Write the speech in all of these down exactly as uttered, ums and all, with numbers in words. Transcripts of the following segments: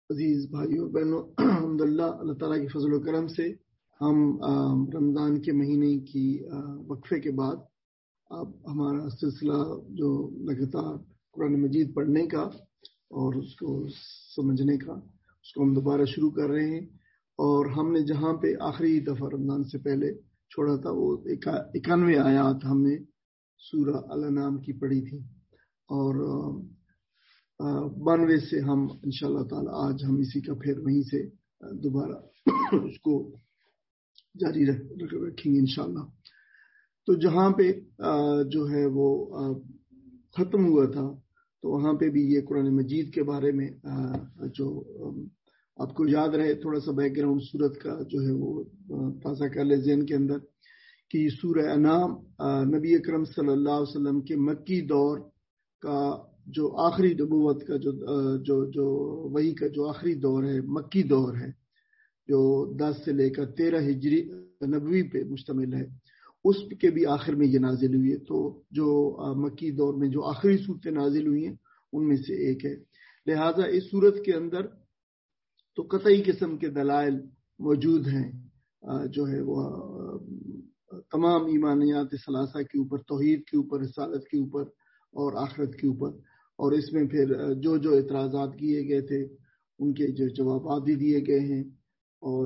عزیز بھائیوں اور بہنوں، الحمدللہ اللہ تعالیٰ کی فضل و کرم سے ہم رمضان کے مہینے کی وقفے کے بعد اب ہمارا سلسلہ جو لگاتار قرآن مجید پڑھنے کا اور اس کو سمجھنے کا اس کو ہم دوبارہ شروع کر رہے ہیں۔ اور ہم نے جہاں پہ آخری دفعہ رمضان سے پہلے چھوڑا تھا وہ اکانوے آیات ہم نے سورہ الانعام کی پڑھی تھی، اور بانوے سے ہم انشاءاللہ تعالی آج ہم اسی کا پھر وہیں سے دوبارہ اس کو جاری رکھیں گے انشاءاللہ۔ تو جہاں پہ جو ہے وہ ختم ہوا تھا تو وہاں پہ بھی یہ قرآن مجید کے بارے میں جو آپ کو یاد رہے تھوڑا سا بیک گراؤنڈ سورت کا جو ہے وہ تازہ کر لے ذہن کے اندر کہ سورہ انعام نبی اکرم صلی اللہ علیہ وسلم کے مکی دور کا جو آخری نبوت کا جو جو جو وحی کا جو آخری دور ہے، مکی دور ہے، جو دس سے لے کر تیرہ ہجری نبوی پہ مشتمل ہے، اس کے بھی آخر میں یہ نازل ہوئی ہے۔ تو جو مکی دور میں جو آخری صورتیں نازل ہوئی ہیں ان میں سے ایک ہے، لہٰذا اس صورت کے اندر تو قطعی قسم کے دلائل موجود ہیں جو ہے وہ تمام ایمانیات ثلاثہ کے اوپر، توحید کے اوپر، رسالت کے اوپر اور آخرت کے اوپر، اور اس میں پھر جو جو اعتراضات کیے گئے تھے ان کے جو جوابات بھی دیے گئے ہیں، اور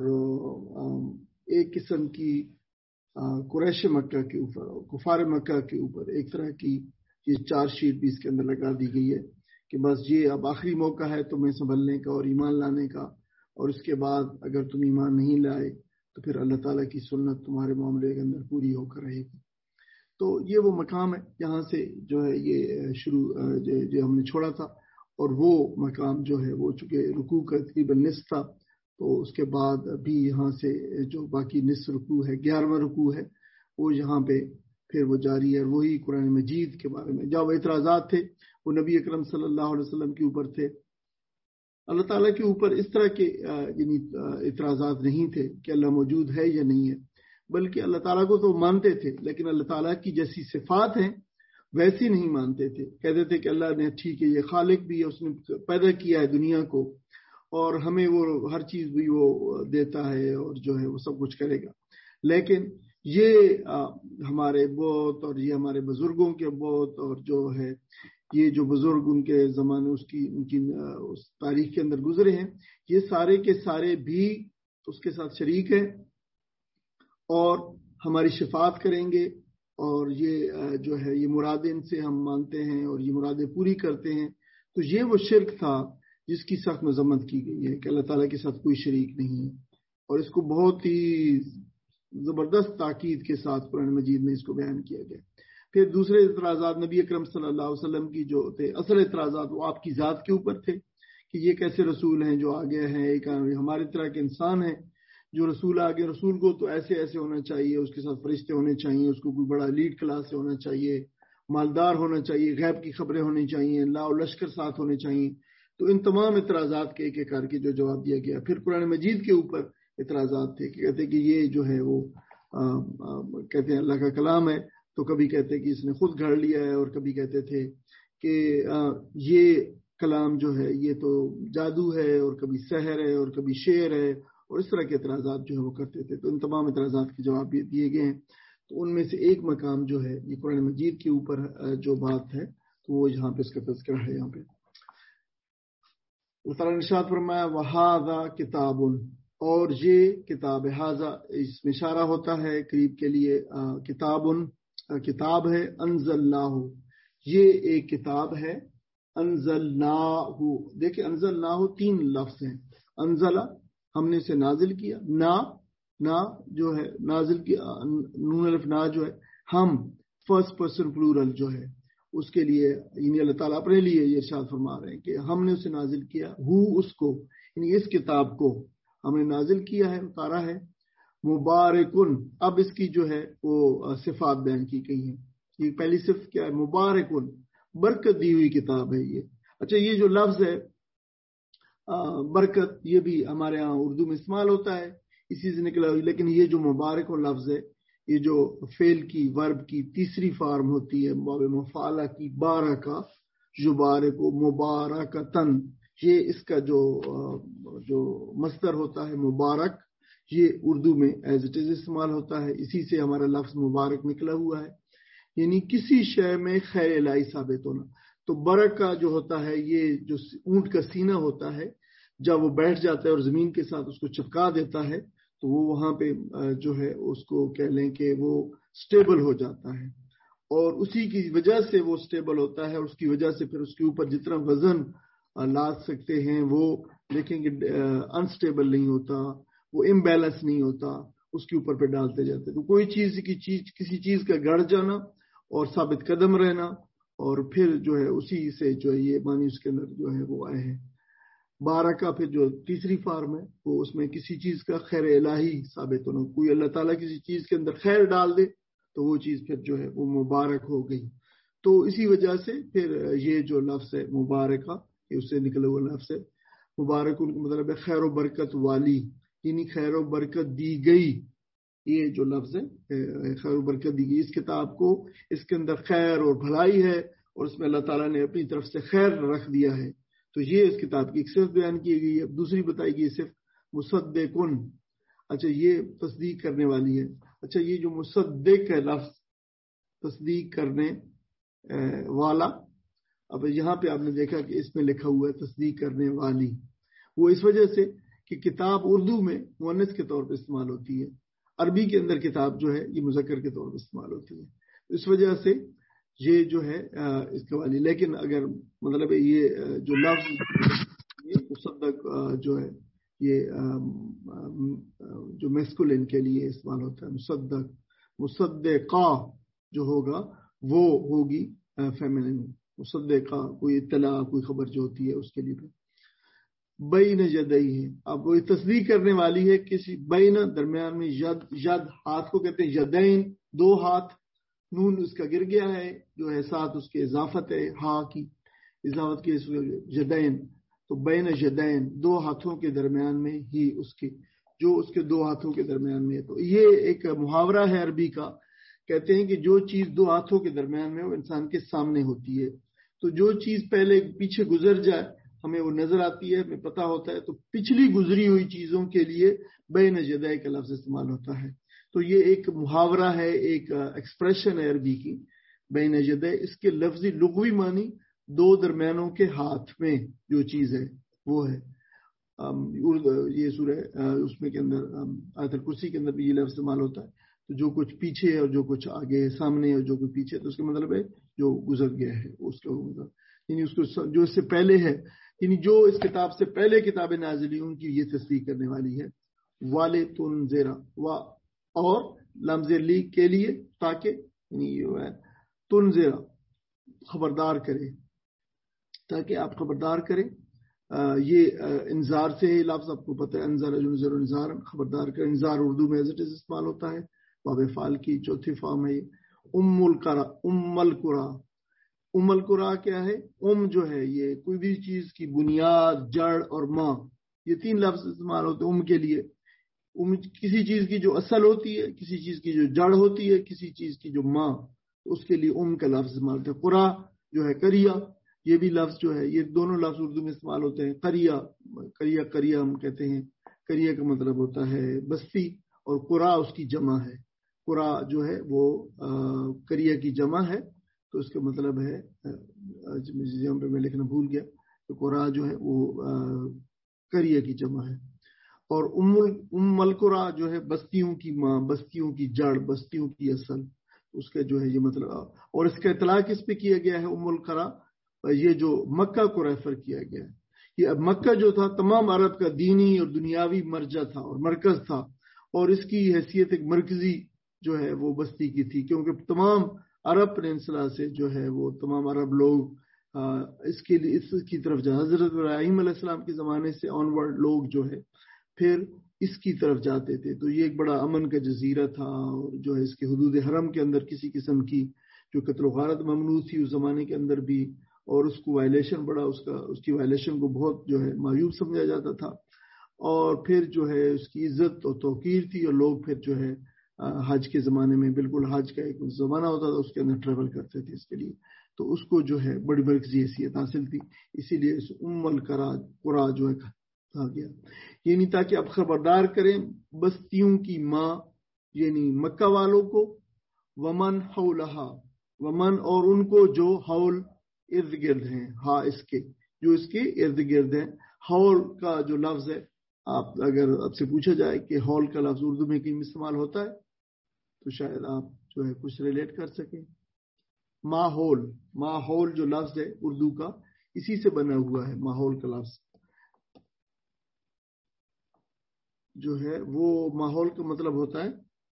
ایک قسم کی قریش مکہ کے اوپر اور کفار مکہ کے اوپر ایک طرح کی یہ چارج شیٹ بھی اس کے اندر لگا دی گئی ہے کہ بس یہ اب آخری موقع ہے تمہیں سنبھلنے کا اور ایمان لانے کا، اور اس کے بعد اگر تم ایمان نہیں لائے تو پھر اللہ تعالیٰ کی سنت تمہارے معاملے کے اندر پوری ہو کر رہے گی۔ تو یہ وہ مقام ہے جہاں سے جو ہے یہ شروع جو, جو ہم نے چھوڑا تھا، اور وہ مقام جو ہے وہ چونکہ رکوع کا تقریباً نصف تھا، تو اس کے بعد بھی یہاں سے جو باقی نصف رکوع ہے، گیارہواں رکوع ہے، وہ یہاں پہ پھر وہ جاری ہے۔ وہی قرآن مجید کے بارے میں جہاں وہ اعتراضات تھے وہ نبی اکرم صلی اللہ علیہ وسلم کے اوپر تھے، اللہ تعالیٰ کے اوپر اس طرح کے یعنی اعتراضات نہیں تھے کہ اللہ موجود ہے یا نہیں ہے، بلکہ اللہ تعالیٰ کو تو مانتے تھے لیکن اللہ تعالیٰ کی جیسی صفات ہیں ویسی نہیں مانتے تھے۔ کہتے تھے کہ اللہ نے ٹھیک ہے یہ خالق بھی ہے، اس نے پیدا کیا ہے دنیا کو، اور ہمیں وہ ہر چیز بھی وہ دیتا ہے اور جو ہے وہ سب کچھ کرے گا، لیکن یہ ہمارے بت اور یہ ہمارے بزرگوں کے بت اور جو ہے یہ جو بزرگ ان کے زمانے اس کی ان کی اس تاریخ کے اندر گزرے ہیں، یہ سارے کے سارے بھی اس کے ساتھ شریک ہیں اور ہماری شفاعت کریں گے، اور یہ جو ہے یہ مرادیں ان سے ہم مانتے ہیں اور یہ مرادیں پوری کرتے ہیں۔ تو یہ وہ شرک تھا جس کی سخت مذمت کی گئی ہے کہ اللہ تعالیٰ کے ساتھ کوئی شریک نہیں ہے، اور اس کو بہت ہی زبردست تاکید کے ساتھ قرآن مجید میں اس کو بیان کیا گیا۔ پھر دوسرے اعتراضات نبی اکرم صلی اللہ علیہ وسلم کی جو تھے، اصل اعتراضات وہ آپ کی ذات کے اوپر تھے کہ یہ کیسے رسول ہیں جو آگے ہیں، ایک ہمارے طرح کے انسان ہیں جو رسول آگے، رسول کو تو ایسے ایسے ہونا چاہیے، اس کے ساتھ فرشتے ہونے چاہیے، اس کو کوئی بڑا لیڈ کلاس سے ہونا چاہیے، مالدار ہونا چاہیے، غیب کی خبریں ہونی چاہیے، لا و لشکر ساتھ ہونے چاہیے۔ تو ان تمام اعتراضات کے ایک ایک کر کے جو جواب دیا گیا۔ پھر قرآن مجید کے اوپر اعتراضات تھے کہ کہتے ہیں کہ یہ جو ہے وہ آ, آ, کہتے ہیں اللہ کا کلام ہے، تو کبھی کہتے ہیں کہ اس نے خود گھڑ لیا ہے، اور کبھی کہتے تھے کہ آ, یہ کلام جو ہے یہ تو جادو ہے، اور کبھی سحر ہے، اور کبھی شعر ہے، اور اس طرح کے اعتراضات جو ہے وہ کرتے تھے۔ تو ان تمام اعتراضات کے جواب بھی دیے گئے ہیں۔ تو ان میں سے ایک مقام جو ہے یہ قرآن مجید کے اوپر جو بات ہے تو وہ یہاں پہ اس کا تذکرہ ہے۔ یہاں پہ اللہ تعالیٰ نے ارشاد فرمایا وَهَذَا کتاب، اور یہ کتاب ہاذا اس میں اشارہ ہوتا ہے قریب کے لیے، کتاب کتاب ہے، انزلناہ یہ ایک کتاب ہے، انزلناہ دیکھیں انزلناہ تین لفظ ہیں، انزلہ ہم نے اسے نازل کیا، نا نا جو ہے نازل کیا، نون الف نا جو ہے ہم فرسٹ پرسن پلورل جو ہے اس کے لیے، یعنی اللہ تعالیٰ اپنے لیے یہ ارشاد فرما رہے ہیں کہ ہم نے اسے نازل کیا، ہو اس کو یعنی اس کتاب کو ہم نے نازل کیا ہے، اتارا ہے، مبارکن اب اس کی جو ہے وہ صفات بیان کی گئی ہیں۔ یہ پہلی صفت کیا ہے؟ مبارکن برکت دی ہوئی کتاب ہے یہ۔ اچھا یہ جو لفظ ہے برکت یہ بھی ہمارے ہاں اردو میں استعمال ہوتا ہے، اسی سے نکلا ہوئی، لیکن یہ جو مبارک و لفظ ہے یہ جو فعل کی ورب کی تیسری فارم ہوتی ہے باب مفعلہ کی، بارہ کا یبارک و مبارکتن، یہ اس کا جو جو مصدر ہوتا ہے مبارک، یہ اردو میں ایز اٹ از استعمال ہوتا ہے. اسی سے ہمارا لفظ مبارک نکلا ہوا ہے، یعنی کسی شے میں خیر الہی ثابت ہونا. تو برک کا جو ہوتا ہے یہ جو اونٹ کا سینہ ہوتا ہے، جب وہ بیٹھ جاتا ہے اور زمین کے ساتھ اس کو چپکا دیتا ہے تو وہ وہاں پہ جو ہے اس کو کہہ لیں کہ وہ سٹیبل ہو جاتا ہے، اور اسی کی وجہ سے وہ سٹیبل ہوتا ہے، اور اس کی وجہ سے پھر اس کے اوپر جتنا وزن لاد سکتے ہیں وہ دیکھیں گے انسٹیبل نہیں ہوتا، وہ امبیلنس نہیں ہوتا، اس کے اوپر پہ ڈالتے جاتے. تو کوئی چیز کی چیز کسی چیز کا گڑ جانا اور ثابت قدم رہنا، اور پھر جو ہے اسی سے جو ہے یہ معنی اس کے اندر جو ہے وہ آئے ہیں. بارہ کا پھر جو تیسری فارم ہے وہ اس میں کسی چیز کا خیر الہی ثابت ہونا. کوئی اللہ تعالیٰ کسی چیز کے اندر خیر ڈال دے تو وہ چیز پھر جو ہے وہ مبارک ہو گئی. تو اسی وجہ سے پھر یہ جو لفظ ہے مبارکہ، یہ اس سے نکلا ہوا لفظ ہے. مبارک ان کا مطلب ہے خیر و برکت والی، یعنی خیر و برکت دی گئی. یہ جو لفظ ہے خیر و برکت دی گئی، اس کتاب کو اس کے اندر خیر اور بھلائی ہے، اور اس میں اللہ تعالیٰ نے اپنی طرف سے خیر رکھ دیا ہے. تو یہ اس کتاب کی ایک صرف بیان کی گئی ہے. دوسری بتائی گئی صرف مصدقن. اچھا یہ تصدیق کرنے والی ہے. اچھا یہ جو مصدق ہے لفظ تصدیق کرنے والا، اب یہاں پہ آپ نے دیکھا کہ اس میں لکھا ہوا ہے تصدیق کرنے والی. وہ اس وجہ سے کہ کتاب اردو میں مؤنث کے طور پہ استعمال ہوتی ہے، عربی کے اندر کتاب جو ہے یہ مذکر کے طور پہ استعمال ہوتی ہے. اس وجہ سے یہ جو ہے اس کے والی. لیکن اگر مطلب یہ جو لفظ یہ مصدق جو ہے یہ جو میسکولین کے لیے استعمال ہوتا ہے، مصدق مصدقہ جو ہوگا وہ ہوگی فیمنن. مصدقہ کوئی اطلاع کوئی خبر جو ہوتی ہے اس کے لیے. بین یدئی ہے، اب وہ تصدیق کرنے والی ہے کسی بین درمیان میں، ید ید ہاتھ کو کہتے ہیں یدین، دو ہاتھ. نون اس کا گر گیا ہے جو ہے، ساتھ اس کے اضافت ہے، ہا کی اضافت کی یدین. تو بین یدین دو ہاتھوں کے درمیان میں ہی اس کے جو اس کے دو ہاتھوں کے درمیان میں ہے. تو یہ ایک محاورہ ہے عربی کا، کہتے ہیں کہ جو چیز دو ہاتھوں کے درمیان میں وہ انسان کے سامنے ہوتی ہے. تو جو چیز پہلے پیچھے گزر جائے ہمیں وہ نظر آتی ہے، ہمیں پتہ ہوتا ہے. تو پچھلی گزری ہوئی چیزوں کے لیے بین یدئی کا لفظ استعمال ہوتا ہے. تو یہ ایک محاورہ ہے، ایک ایکسپریشن ہے عربی کی بین یدئی. اس کے لفظی لغوی معنی دو درمیانوں کے ہاتھ میں جو چیز ہے وہ ہے. یہ سورہ اس میں کے اندر آیت الکرسی کے اندر بھی یہ لفظ استعمال ہوتا ہے. تو جو کچھ پیچھے ہے اور جو کچھ آگے ہے، سامنے ہے اور جو کچھ پیچھے ہے، تو اس کا مطلب ہے جو گزر گیا ہے اس کا مطلب، یعنی اس کو جو اس سے پہلے ہے، یعنی جو اس کتاب سے پہلے کتابیں نازلی ان کی یہ تصدیق کرنے والی ہے. والے تنذرا و اور لمز لی کے لیے تاکہ یعنی یہ ہے تنذرا خبردار کرے، تاکہ آپ خبردار کریں. یہ انذار سے ہی لفظ آپ کو پتہ ہے، انذار انذر انذار خبردار کر. انذار اردو میں ایز اٹ از استعمال ہوتا ہے، باب فعال کی چوتھی فارم ہے. ام القرا ام القرا ام القرا کیا ہے؟ ام جو ہے یہ کوئی بھی چیز کی بنیاد، جڑ اور ماں، یہ تین لفظ استعمال ہوتے ہیں ام کے لیے. ام کسی چیز کی جو اصل ہوتی ہے، کسی چیز کی جو جڑ ہوتی ہے، کسی چیز کی جو ماں، اس کے لیے ام کا لفظ استعمال ہوتا ہے. قرا جو ہے قریہ، یہ بھی لفظ جو ہے، یہ دونوں لفظ اردو میں استعمال ہوتے ہیں. قریہ قریہ قریہ ہم کہتے ہیں. قریہ کا مطلب ہوتا ہے بستی، اور قرا اس کی جمع ہے. قرا جو ہے وہ قریہ کی جمع ہے، تو اس کا مطلب ہے، یہاں پہ میں لکھنا بھول گیا، تو قرا جو ہے وہ قریہ کی جمع ہے. اور ام ام القرا جو ہے بستیوں کی ماں، بستیوں کی جڑ، بستیوں کی اصل، اس کا جو ہے یہ مطلب. اور اس کا اطلاق کس پہ کیا گیا ہے؟ ام القرا یہ جو مکہ کو ریفر کیا گیا ہے. یہ اب مکہ جو تھا تمام عرب کا دینی اور دنیاوی مرجع تھا اور مرکز تھا، اور اس کی حیثیت ایک مرکزی جو ہے وہ بستی کی تھی، کیونکہ تمام عرب پیننسلا سے جو ہے وہ تمام عرب لوگ اس کے لیے اس کی طرف جا. حضرت ابراہیم علیہ السلام کے زمانے سے آن ورڈ لوگ جو ہے پھر اس کی طرف جاتے تھے. تو یہ ایک بڑا امن کا جزیرہ تھا، اور جو ہے اس کے حدود حرم کے اندر کسی قسم کی جو قتل و غارت ممنوع تھی اس زمانے کے اندر بھی، اور اس کو وائلیشن بڑا اس کا اس کی وائلیشن کو بہت جو ہے معیوب سمجھا جاتا تھا. اور پھر جو ہے اس کی عزت اور توقیر تھی، اور لوگ پھر جو ہے حج کے زمانے میں بالکل حج کا ایک زمانہ ہوتا تھا، اس کے اندر ٹریول کرتے تھے اس کے لیے. تو اس کو جو ہے بڑی مرکزی حیثیت حاصل تھی، اسی لیے اس ام القرا جو ہے کہا گیا، یعنی تاکہ اب خبردار کریں بستیوں کی ماں یعنی مکہ والوں کو، ومن حولہا، ومن اور ان کو جو حول ارد گرد ہیں، ہاں اس کے جو اس کے ارد گرد ہیں۔ حول کا جو لفظ ہے، آپ اگر آپ سے پوچھا جائے کہ حول کا لفظ اردو میں کہیں استعمال ہوتا ہے تو شاید آپ جو ہے کچھ ریلیٹ کر سکیں۔ ماحول، ماحول جو لفظ ہے اردو کا اسی سے بنا ہوا ہے، ماحول کا لفظ جو ہے وہ ماحول کا مطلب ہوتا ہے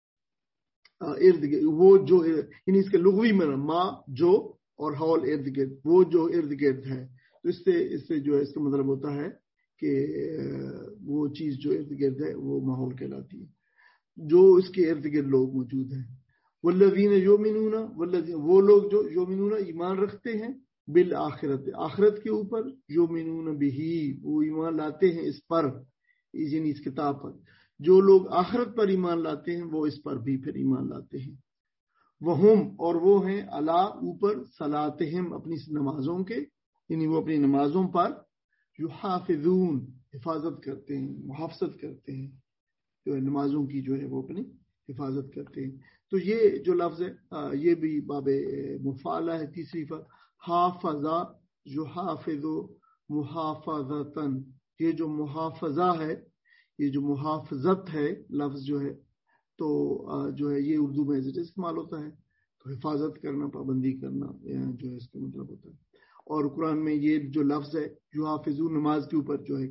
ارد گرد، وہ جو یعنی اس کے لغوی میں ماں جو اور حول ارد گرد، وہ جو ارد گرد ہے، تو اس سے اس سے جو ہے اس کا مطلب ہوتا ہے کہ وہ چیز جو ارد گرد ہے وہ ماحول کہلاتی ہے، جو اس کے ارد گرد لوگ موجود ہیں۔ والذین یؤمنون، والذین وہ لوگ جو یؤمنون ایمان رکھتے ہیں، بالآخرت آخرت کے اوپر، یؤمنون بہ وہ ایمان لاتے ہیں اس پر، یعنی اس کتاب پر، جو لوگ آخرت پر ایمان لاتے ہیں وہ اس پر بھی پھر ایمان لاتے ہیں۔ وہم اور وہ ہیں علی اوپر، صلاتہم اپنی نمازوں کے، یعنی وہ اپنی نمازوں پر، یحافظون حفاظت کرتے ہیں، محافظت کرتے ہیں، جو ہے نمازوں کی جو ہے وہ اپنی حفاظت کرتے ہیں۔ تو یہ جو لفظ ہے یہ بھی باب مفعلہ ہے، تیسری فعل، حافظہ یحافظ محافظتاً، یہ جو محافظہ ہے، یہ جو محافظت ہے لفظ جو ہے تو جو ہے یہ اردو میں استعمال ہوتا ہے، تو حفاظت کرنا، پابندی کرنا جو ہے اس کا مطلب ہوتا ہے۔ اور قرآن میں یہ جو لفظ ہے یحافظون نماز کے اوپر جو ہے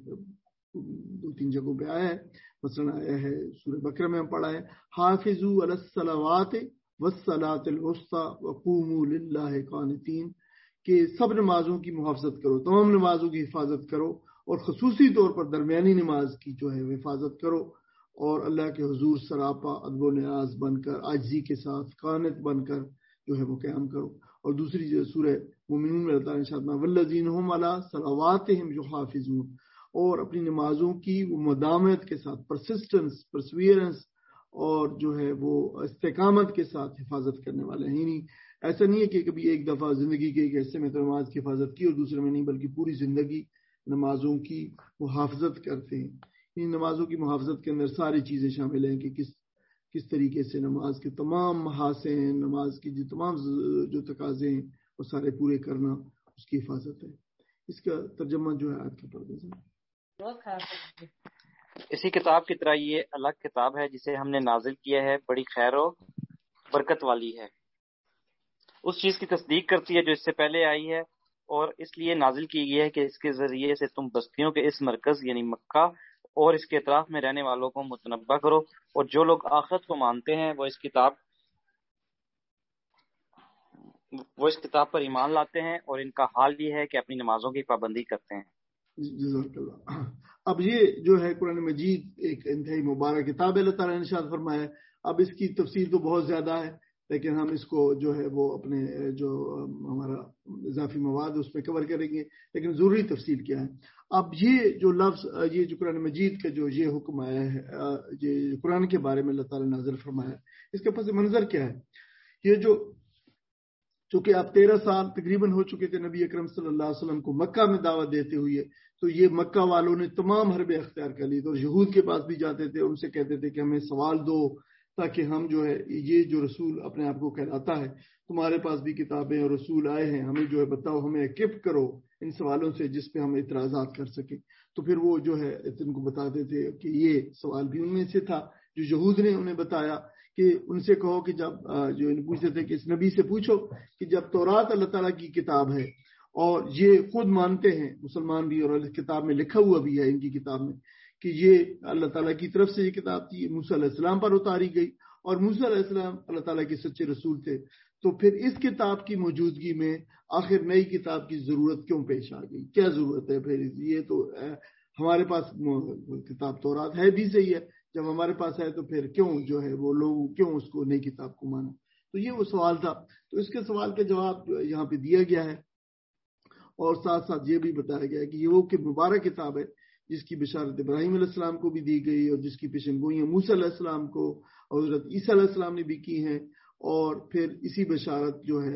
دو تین جگہوں پہ آیا ہے، مثلا آیا ہے سورہ بقرہ میں ہم پڑھا ہے، حافظوا علی الصلوات والصلاۃ الوسطی وقوموا للہ قانتین، کہ سب نمازوں کی محافظت کرو، تمام نمازوں کی حفاظت کرو، اور خصوصی طور پر درمیانی نماز کی جو ہے حفاظت کرو، اور اللہ کے حضور سراپا ادب و نیاز بن کر، عاجزی کے ساتھ قانت بن کر جو ہے وہ قیام کرو۔ اور دوسری جو سورہ مومنون میں اللہ تعالیٰ نے ارشاد فرمایا والذین هم علی صلواتہم یحافظون، اور اپنی نمازوں کی وہ مدامت کے ساتھ، پرسسٹنس، پرسویرنس، اور جو ہے وہ استقامت کے ساتھ حفاظت کرنے والے ہیں۔ یعنی ایسا نہیں ہے کہ کبھی ایک دفعہ زندگی کے ایک حصے میں تو نماز کی حفاظت کی اور دوسرے میں نہیں، بلکہ پوری زندگی نمازوں کی محافظت کرتے ہیں۔ ان نمازوں کی محافظت کے اندر ساری چیزیں شامل ہیں کہ کس کس طریقے سے نماز کے تمام محاسن، نماز کی جو تمام جو تقاضے ہیں وہ سارے پورے کرنا اس کی حفاظت ہے۔ اس کا ترجمہ جو ہے آج کے پردے سے۔ اسی کتاب کی طرح یہ الگ کتاب ہے جسے ہم نے نازل کیا ہے، بڑی خیر و برکت والی ہے، اس چیز کی تصدیق کرتی ہے جو اس سے پہلے آئی ہے، اور اس لیے نازل کی گئی ہے کہ اس کے ذریعے سے تم بستیوں کے اس مرکز یعنی مکہ اور اس کے اطراف میں رہنے والوں کو متنبہ کرو، اور جو لوگ آخرت کو مانتے ہیں وہ اس کتاب وہ اس کتاب پر ایمان لاتے ہیں، اور ان کا حال یہ ہے کہ اپنی نمازوں کی پابندی کرتے ہیں۔ جزاک اللہ۔ اب یہ جو ہے قرآن مجید ایک انتہائی مبارک کتاب ہے، اللہ تعالیٰ نے ارشاد فرمایا ہے۔ اب اس کی تفسیر تو بہت زیادہ ہے، لیکن ہم اس کو جو ہے وہ اپنے جو ہمارا اضافی مواد اس میں کور کریں گے، لیکن ضروری تفصیل کیا ہے۔ اب یہ جو لفظ، یہ جو قرآن مجید کا جو یہ حکم آیا ہے، یہ قرآن کے بارے میں اللہ تعالیٰ نے نازل فرمایا ہے، اس کا پس منظر کیا ہے؟ یہ جو چونکہ آپ تیرہ سال تقریباً ہو چکے تھے نبی اکرم صلی اللہ علیہ وسلم کو مکہ میں دعوت دیتے ہوئے، تو یہ مکہ والوں نے تمام حربیں اختیار کر لی، تو یہود کے پاس بھی جاتے تھے، ان سے کہتے تھے کہ ہمیں سوال دو تاکہ ہم جو ہے یہ جو رسول اپنے آپ کو کہلاتا ہے، تمہارے پاس بھی کتابیں اور رسول آئے ہیں، ہمیں جو ہے بتاؤ، ہمیں ایکپ کرو ان سوالوں سے جس پہ ہم اعتراضات کر سکیں۔ تو پھر وہ جو ہے ان کو بتاتے تھے کہ یہ سوال بھی ان میں سے تھا جو یہود نے انہیں بتایا کہ ان سے کہو کہ جب جو ان پوچھتے تھے کہ اس نبی سے پوچھو کہ جب تورات اللہ تعالیٰ کی کتاب ہے اور یہ خود مانتے ہیں مسلمان بھی، اور کتاب میں لکھا ہوا بھی ہے ان کی کتاب میں کہ یہ اللہ تعالیٰ کی طرف سے یہ کتاب تھی، موسیٰ علیہ السلام پر اتاری گئی، اور موسیٰ علیہ السلام اللہ تعالیٰ کے سچے رسول تھے، تو پھر اس کتاب کی موجودگی میں آخر نئی کتاب کی ضرورت کیوں پیش آ گئی؟ کیا ضرورت ہے پھر؟ یہ تو ہمارے پاس کتاب تورات ہے بھی صحیح ہے، جب ہمارے پاس ہے تو پھر کیوں جو ہے وہ لوگ کیوں اس کو نئی کتاب کو مانا؟ تو یہ وہ سوال تھا، تو اس کے سوال کا جواب یہاں پہ دیا گیا ہے، اور ساتھ ساتھ یہ بھی بتایا گیا ہے کہ یہ وہ کہ مبارک کتاب ہے جس کی بشارت ابراہیم علیہ السلام کو بھی دی گئی، اور جس کی پیشن گوئیاں موسیٰ علیہ السلام کو اور حضرت عیسیٰ علیہ السلام نے بھی کی ہیں، اور پھر اسی بشارت جو ہے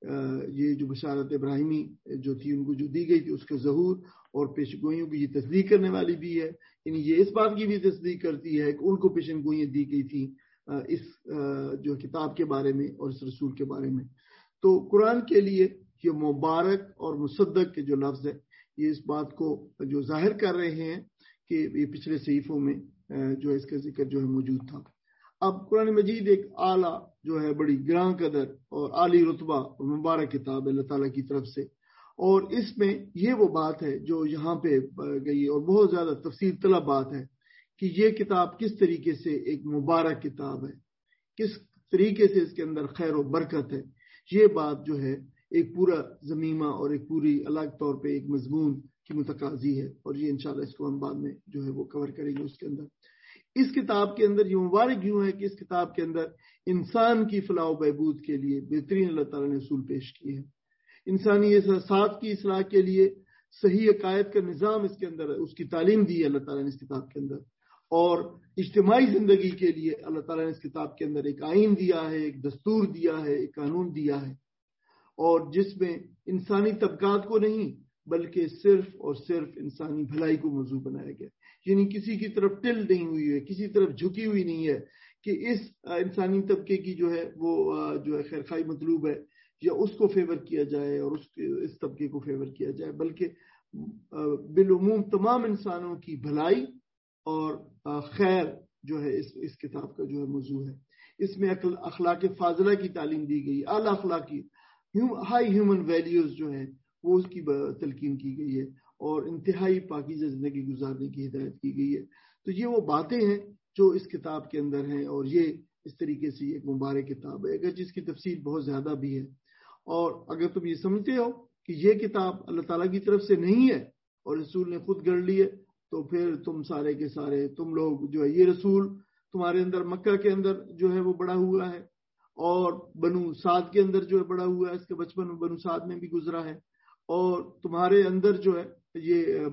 یہ جو بشارت ابراہیمی جو تھی ان کو جو دی گئی تھی اس کا ظہور اور پیشن گوئیوں کی یہ تصدیق کرنے والی بھی ہے. یعنی یہ اس بات کی بھی تصدیق کرتی ہے کہ ان کو پیشن گوئیاں دی گئی تھی اس جو کتاب کے بارے میں اور اس رسول کے بارے میں. تو قرآن کے لیے یہ مبارک اور مصدق کے جو لفظ ہے یہ اس بات کو جو ظاہر کر رہے ہیں کہ یہ پچھلے صحیفوں میں جو اس کا ذکر جو ہے موجود تھا. اب قرآن مجید ایک اعلیٰ جو ہے بڑی گراں قدر اور عالی رتبہ اور مبارک کتاب اللہ تعالیٰ کی طرف سے, اور اس میں یہ وہ بات ہے جو یہاں پہ گئی اور بہت زیادہ تفصیل طلب بات ہے کہ یہ کتاب کس طریقے سے ایک مبارک کتاب ہے, کس طریقے سے اس کے اندر خیر و برکت ہے. یہ بات جو ہے ایک پورا ضمیمہ اور ایک پوری الگ طور پہ ایک مضمون کی متقاضی ہے, اور یہ انشاءاللہ اس کو ہم بعد میں جو ہے وہ کور کریں گے. اس کے اندر اس کتاب کے اندر یہ مبارک یوں ہے کہ اس کتاب کے اندر انسان کی فلاح و بہبود کے لیے بہترین اللہ تعالیٰ نے اصول پیش کیے ہیں. انسانی احساسات کی اصلاح کے لیے صحیح عقائد کا نظام اس کے اندر ہے, اس کی تعلیم دی ہے اللہ تعالیٰ نے اس کتاب کے اندر. اور اجتماعی زندگی کے لیے اللہ تعالیٰ نے اس کتاب کے اندر ایک آئین دیا ہے, ایک دستور دیا ہے, ایک قانون دیا ہے, اور جس میں انسانی طبقات کو نہیں بلکہ صرف اور صرف انسانی بھلائی کو موضوع بنایا گیا. یعنی کسی کی طرف ٹل نہیں ہوئی ہے, کسی طرف جھکی ہوئی نہیں ہے کہ اس انسانی طبقے کی جو ہے وہ جو ہے خیرخواہی مطلوب ہے یا اس کو فیور کیا جائے اور اس اس طبقے کو فیور کیا جائے, بلکہ بالعموم تمام انسانوں کی بھلائی اور خیر جو ہے اس اس کتاب کا جو ہے موضوع ہے. اس میں اخلاق فاضلہ کی تعلیم دی گئی, اعلیٰ اخلاقی ہائی ہیومن ویلیوز جو ہیں وہ اس کی تلقین کی گئی ہے, اور انتہائی پاکیزہ زندگی گزارنے کی ہدایت کی گئی ہے. تو یہ وہ باتیں ہیں جو اس کتاب کے اندر ہیں, اور یہ اس طریقے سے ایک مبارک کتاب ہے, اگر جس کی تفصیل بہت زیادہ بھی ہے. اور اگر تم یہ سمجھتے ہو کہ یہ کتاب اللہ تعالیٰ کی طرف سے نہیں ہے اور رسول نے خود گڑھ لی ہے, تو پھر تم سارے کے سارے تم لوگ جو ہے یہ رسول تمہارے اندر مکہ کے اندر جو ہے وہ بڑا ہوا ہے, اور بنو سعد کے اندر جو ہے بڑا ہوا ہے, اس کے بچپن بنو سعد میں بھی گزرا ہے, اور تمہارے اندر جو ہے یہ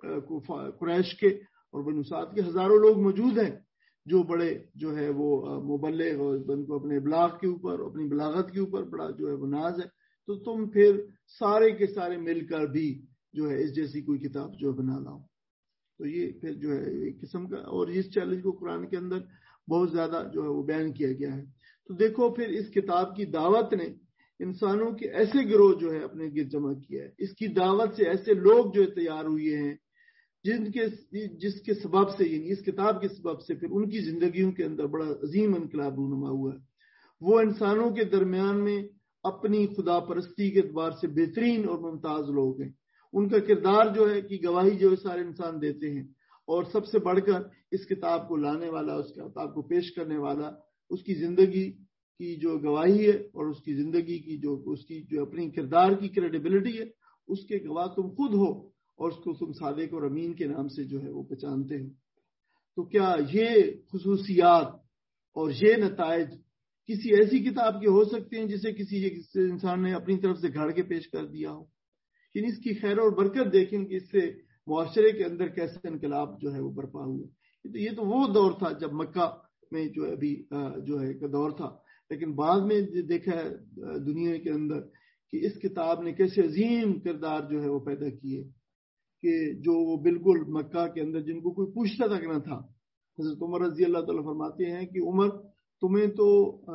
قریش کے اور بنو سعد کے ہزاروں لوگ موجود ہیں جو بڑے جو ہے وہ مبلغ اور ان کو اپنے ابلاغ کے اوپر اپنی بلاغت کے اوپر بڑا جو ہے وہ ناز ہے. تو تم پھر سارے کے سارے مل کر بھی جو ہے اس جیسی کوئی کتاب جو ہے بنا لاؤ. تو یہ پھر جو ہے ایک قسم کا, اور اس چیلنج کو قرآن کے اندر بہت زیادہ جو ہے وہ بیان کیا گیا ہے. تو دیکھو پھر اس کتاب کی دعوت نے انسانوں کے ایسے گروہ جو ہے اپنے گرد جمع کیا ہے, اس کی دعوت سے ایسے لوگ جو تیار ہوئے ہیں جن کے جس کے سبب سے, یعنی اس کتاب کے سبب سے پھر ان کی زندگیوں کے اندر بڑا عظیم انقلاب رونما ہوا ہے. وہ انسانوں کے درمیان میں اپنی خدا پرستی کے اعتبار سے بہترین اور ممتاز لوگ ہیں. ان کا کردار جو ہے کہ گواہی جو ہے سارے انسان دیتے ہیں, اور سب سے بڑھ کر اس کتاب کو لانے والا, اس کتاب کو پیش کرنے والا, اس کی زندگی کی جو گواہی ہے اور اس کی زندگی کی جو اس کی جو اپنی کردار کی کریڈیبلٹی ہے اس کے گواہ تم خود ہو, اور اس کو تم صادق اور امین کے نام سے جو ہے وہ پہچانتے ہو. تو کیا یہ خصوصیات اور یہ نتائج کسی ایسی کتاب کے ہو سکتے ہیں جسے کسی انسان نے اپنی طرف سے گھڑ کے پیش کر دیا ہو؟ یعنی اس کی خیر اور برکت دیکھیں کہ اس سے معاشرے کے اندر کیسے انقلاب جو ہے وہ برپا ہوئے. یہ تو وہ دور تھا جب مکہ میں جو ابھی جو ہے کا دور تھا, لیکن بعد میں دیکھا ہے دنیا کے اندر کہ اس کتاب نے کیسے عظیم کردار جو ہے وہ پیدا کیے کہ جو وہ بالکل مکہ کے اندر جن کو کوئی پوچھتا تک نہ تھا. حضرت عمر رضی اللہ تعالیٰ فرماتے ہیں کہ عمر تمہیں تو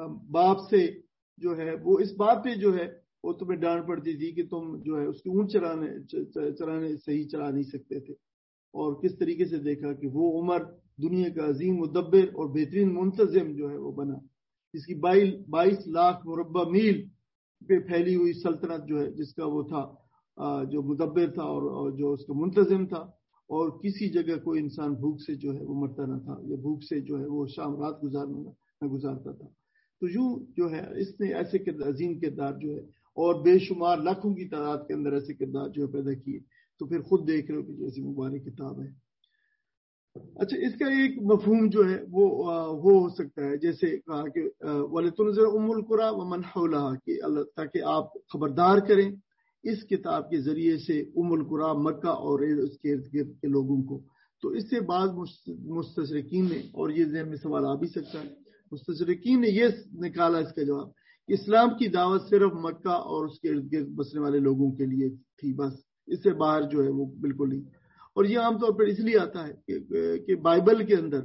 باپ سے جو ہے وہ اس بات پہ جو ہے وہ تمہیں ڈانٹ پڑتی تھی کہ تم جو ہے اس کی اونٹ چرانے چرانے صحیح چلا نہیں سکتے تھے, اور کس طریقے سے دیکھا کہ وہ عمر دنیا کا عظیم مدبر اور بہترین منتظم جو ہے وہ بنا, جس کی بائیس لاکھ مربع میل پہ پھیلی ہوئی سلطنت جو ہے جس کا وہ تھا جو مدبر تھا اور جو اس کا منتظم تھا, اور کسی جگہ کوئی انسان بھوک سے جو ہے وہ مرتا نہ تھا یا بھوک سے جو ہے وہ شام رات گزارنا نہ گزارتا تھا. تو یوں جو ہے اس نے ایسے عظیم کردار جو ہے اور بے شمار لاکھوں کی تعداد کے اندر ایسے کردار جو ہے پیدا کیے. تو پھر خود دیکھ رہے ہو کہ جیسی مبارک کتاب ہے. اچھا, اس کا ایک مفہوم جو ہے وہ وہ ہو سکتا ہے جیسے کہا کہ وَلِتُنذِرَ أُمُّ الْقُرَىٰ وَمَنْ حَوْلَهَا, کہ اللہ تاکہ آپ خبردار کریں اس کتاب کے ذریعے سے ام القریٰ مکہ اور اس کے ارد گرد کے لوگوں کو. تو اس سے بعض مستشرقین نے, اور یہ ذہن میں سوال آ بھی سکتا ہے, مستشرقین نے یہ نکالا اس کا جواب اسلام کی دعوت صرف مکہ اور اس کے ارد گرد بسنے والے لوگوں کے لیے تھی بس، اس سے باہر جو ہے وہ بالکل نہیں. اور یہ عام طور پر اس لیے آتا ہے کہ, کہ بائبل کے اندر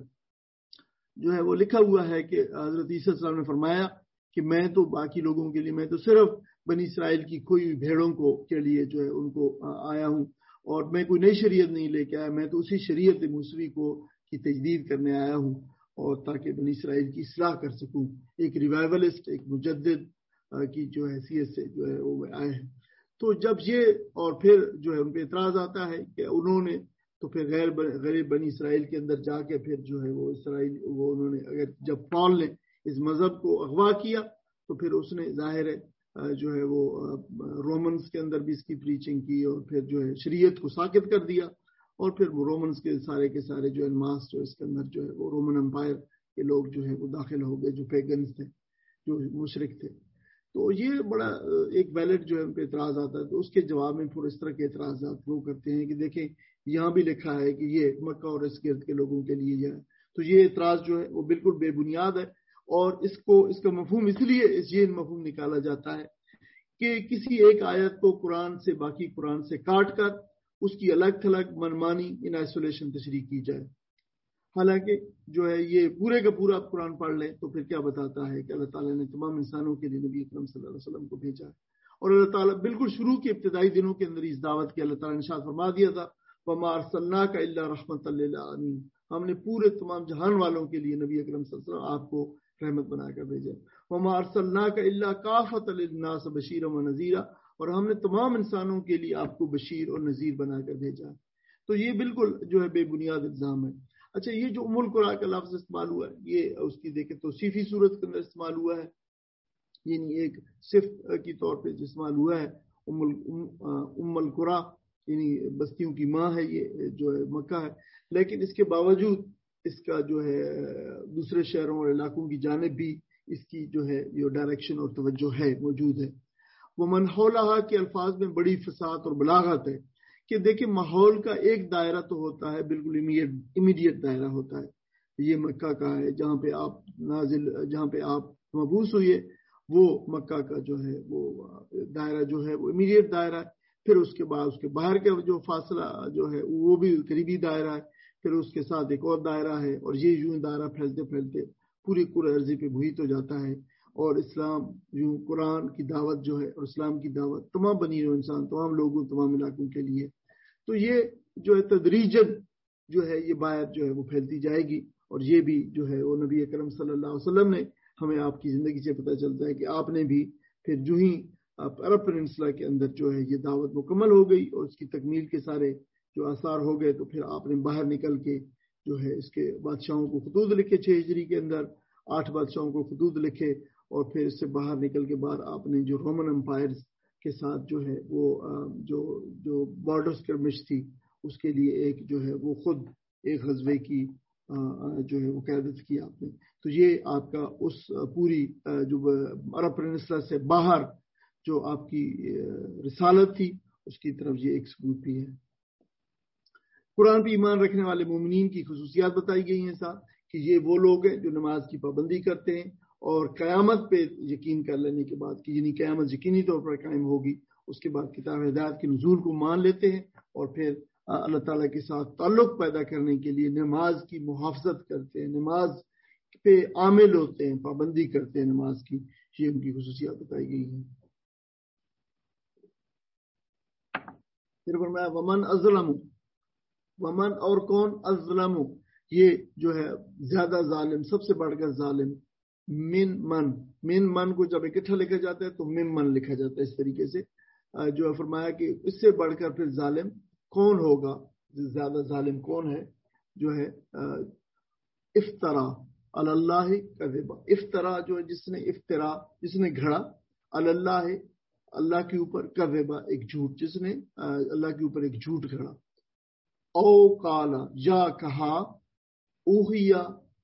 جو ہے وہ لکھا ہوا ہے کہ حضرت عیسیٰ علیہ السلام نے فرمایا کہ میں تو باقی لوگوں کے لیے، میں تو صرف بنی اسرائیل کی کھوئی ہوئی بھیڑوں کو کے لیے جو ہے ان کو آیا ہوں، اور میں کوئی نئی شریعت نہیں لے کے آیا، میں تو اسی شریعت موسوی کو کی تجدید کرنے آیا ہوں، اور تاکہ بنی اسرائیل کی اصلاح کر سکوں. ایک ریوائولسٹ، ایک مجدد کی جو حیثیت سے جو ہے وہ آئے ہیں. تو جب یہ اور پھر جو ہے ان پہ اعتراض آتا ہے کہ انہوں نے تو پھر غیر غیر بنی اسرائیل کے اندر جا کے پھر جو ہے وہ اسرائیل وہ انہوں نے اگر جب پال نے اس مذہب کو اغوا کیا تو پھر اس نے ظاہر ہے جو ہے وہ رومنز کے اندر بھی اس کی پریچنگ کی، اور پھر جو ہے شریعت کو ساقط کر دیا، اور پھر وہ رومنز کے سارے کے سارے جو انماس جو اس کے اندر جو ہے وہ رومن امپائر کے لوگ جو ہے وہ داخل ہو گئے، جو پیگنز تھے، جو مشرک تھے. تو یہ بڑا ایک ویلڈ جو ہے ان پہ اعتراض آتا ہے. تو اس کے جواب میں پھر اس طرح کے اعتراضات وہ کرتے ہیں کہ دیکھیں یہاں بھی لکھا ہے کہ یہ مکہ اور اس گرد کے لوگوں کے لیے یہ ہے. تو یہ اعتراض جو ہے وہ بالکل بے بنیاد ہے، اور اس کو اس کا مفہوم اس لیے یہ مفہوم نکالا جاتا ہے کہ کسی ایک آیت کو قرآن سے باقی قرآن سے کاٹ کر اس کی الگ تھلگ منمانی ان آئسولیشن تشریح کی جائے. حالانکہ جو ہے یہ پورے کا پورا آپ قرآن پڑھ لیں تو پھر کیا بتاتا ہے کہ اللہ تعالیٰ نے تمام انسانوں کے لیے نبی اکرم صلی اللہ علیہ وسلم کو بھیجا ہے. اور اللہ تعالیٰ بالکل شروع کے ابتدائی دنوں کے اندر اس دعوت کے اللہ تعالیٰ نے ارشاد فرما دیا تھا وَمَا أَرْسَلْنَاكَ إِلَّا رَحْمَةً لِّلْعَالَمِينَ، ہم نے پورے تمام جہان والوں کے لیے نبی اکرم صلی اللہ علیہ وسلم آپ کو رحمت بنا کر بھیجا. وَمَا أَرْسَلْنَاكَ إِلَّا كَافَةً لِّلنَّاسِ بَشِيرًا وَنَذِيرًا، اور ہم نے تمام انسانوں کے لیے آپ کو بشیر اور نذیر بنا کر بھیجا. تو یہ بالکل جو ہے بے بنیاد الزام ہے. اچھا، یہ جو ام القرآ کا لفظ استعمال ہوا ہے یہ اس کی دیکھیں تو صفی صورت کے اندر استعمال ہوا ہے، یعنی ایک صفت کی طور پہ استعمال ہوا ہے. ام ام القرآ یعنی بستیوں کی ماں ہے، یہ جو ہے مکہ ہے. لیکن اس کے باوجود اس کا جو ہے دوسرے شہروں اور علاقوں کی جانب بھی اس کی جو ہے یہ ڈائریکشن اور توجہ ہے موجود ہے. وہ من حولہا کے الفاظ میں بڑی فصاحت اور بلاغت ہے کہ دیکھیں ماحول کا ایک دائرہ تو ہوتا ہے، بالکل امیڈیٹ دائرہ ہوتا ہے. یہ مکہ کا ہے جہاں پہ آپ نازل جہاں پہ آپ مبعوث ہوئے، وہ مکہ کا جو ہے وہ دائرہ جو ہے وہ امیڈیٹ دائرہ ہے. پھر اس کے بعد اس کے باہر کا جو فاصلہ جو ہے وہ بھی قریبی دائرہ ہے. پھر اس کے ساتھ ایک اور دائرہ ہے، اور یہ یوں دائرہ پھیلتے پھیلتے پوری کرۂ ارضی پہ محیط ہو جاتا ہے. اور اسلام یوں قرآن کی دعوت جو ہے اور اسلام کی دعوت تمام بنی ہوئے انسان تمام لوگوں تمام علاقوں کے لیے. تو یہ جو ہے تدریجاً جو ہے یہ بات جو ہے وہ پھیلتی جائے گی. اور یہ بھی جو ہے وہ نبی اکرم صلی اللہ علیہ وسلم نے ہمیں آپ کی زندگی سے پتہ چلتا ہے کہ آپ نے بھی پھر جو ہی عرب پیننسلا کے اندر جو ہے یہ دعوت مکمل ہو گئی اور اس کی تکمیل کے سارے جو آثار ہو گئے، تو پھر آپ نے باہر نکل کے جو ہے اس کے بادشاہوں کو خطوط لکھے. چھ ہجری کے اندر آٹھ بادشاہوں کو خطوط لکھے، اور پھر اس سے باہر نکل کے بعد آپ نے جو رومن امپائرز کے ساتھ جو ہے وہ جو جو بارڈر اسکرمش تھی اس کے لیے ایک جو ہے وہ خود ایک غزوے کی جو ہے وہ قیادت کی آپ نے. تو یہ آپ کا اس پوری جو عرب پیننسلا سے باہر جو آپ کی رسالت تھی اس کی طرف یہ ایک ثبوت بھی ہے. قرآن پہ ایمان رکھنے والے مومنین کی خصوصیات بتائی گئی ہیں ساتھ کہ یہ وہ لوگ ہیں جو نماز کی پابندی کرتے ہیں اور قیامت پہ یقین کر لینے کے بعد کہ یعنی قیامت یقینی طور پر قائم ہوگی، اس کے بعد کتاب ہدایت کے نزول کو مان لیتے ہیں، اور پھر اللہ تعالیٰ کے ساتھ تعلق پیدا کرنے کے لیے نماز کی محافظت کرتے ہیں، نماز پہ عامل ہوتے ہیں، پابندی کرتے ہیں نماز کی. یہ ان کی خصوصیات بتائی گئی ہیں. پھر فرمایا ومن ازلم، ومن اور کون، ازلم یہ جو ہے زیادہ ظالم، سب سے بڑھ کر ظالم، من من من من کو جب اکٹھا لکھا جاتا ہے تو من من لکھا جاتا ہے. اس طریقے سے جو ہے فرمایا کہ اس سے بڑھ کر پھر ظالم کون ہوگا، زیادہ ظالم کون ہے، جو ہے افطرا علی اللہ کذبا. افطرا جو ہے جس نے افطرا جس نے گھڑا، علی اللہ اللہ کے اوپر، کذبا ایک جھوٹ، جس نے اللہ کے اوپر ایک جھوٹ گھڑا. او کالا یا کہا، اوہیا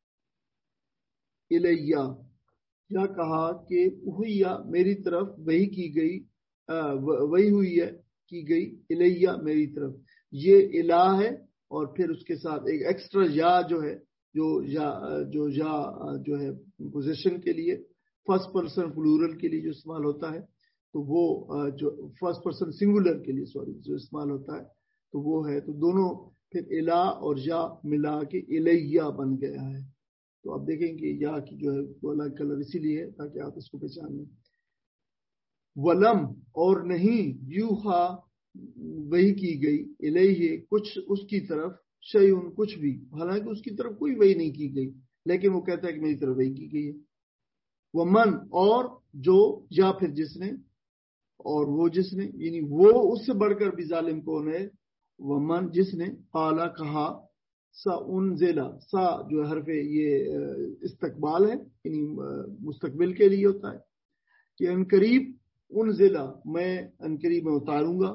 الیہ یا کہا کہ اوہیا میری طرف وہی کی گئی، وہی ہوئی ہے کی گئی، الیہ میری طرف. یہ الہ ہے اور پھر اس کے ساتھ ایک ایکسٹرا یا جو ہے جو یا جو یا جو ہے پوزیشن کے لیے فرسٹ پرسن پلورل کے لیے جو استعمال ہوتا ہے تو وہ جو فرسٹ پرسن سنگولر کے لیے سوری جو استعمال ہوتا ہے تو وہ ہے، تو دونوں پھر الا اور یا ملا کے الیہ بن گیا ہے. تو آپ دیکھیں کہ یا کی جو ہے وہ الگ کلر اسی لیے ہے تاکہ آپ اس کو پہچان لیں. ولم اور نہیں یوحا وحی کی گئی الیہ کچھ اس کی طرف شیئن کچھ بھی، حالانکہ اس کی طرف کوئی وحی نہیں کی گئی لیکن وہ کہتا ہے کہ میری طرف وحی کی گئی ہے. ومن اور جو یا پھر جس نے اور وہ جس نے، یعنی وہ اس سے بڑھ کر بھی ظالم کون ہے؟ ومن جس نے قالا کہا سا انزلا، سا جو حرف یہ استقبال ہے یعنی مستقبل کے لیے ہوتا ہے کہ ان قریب انزلا میں ان قریب میں اتاروں گا.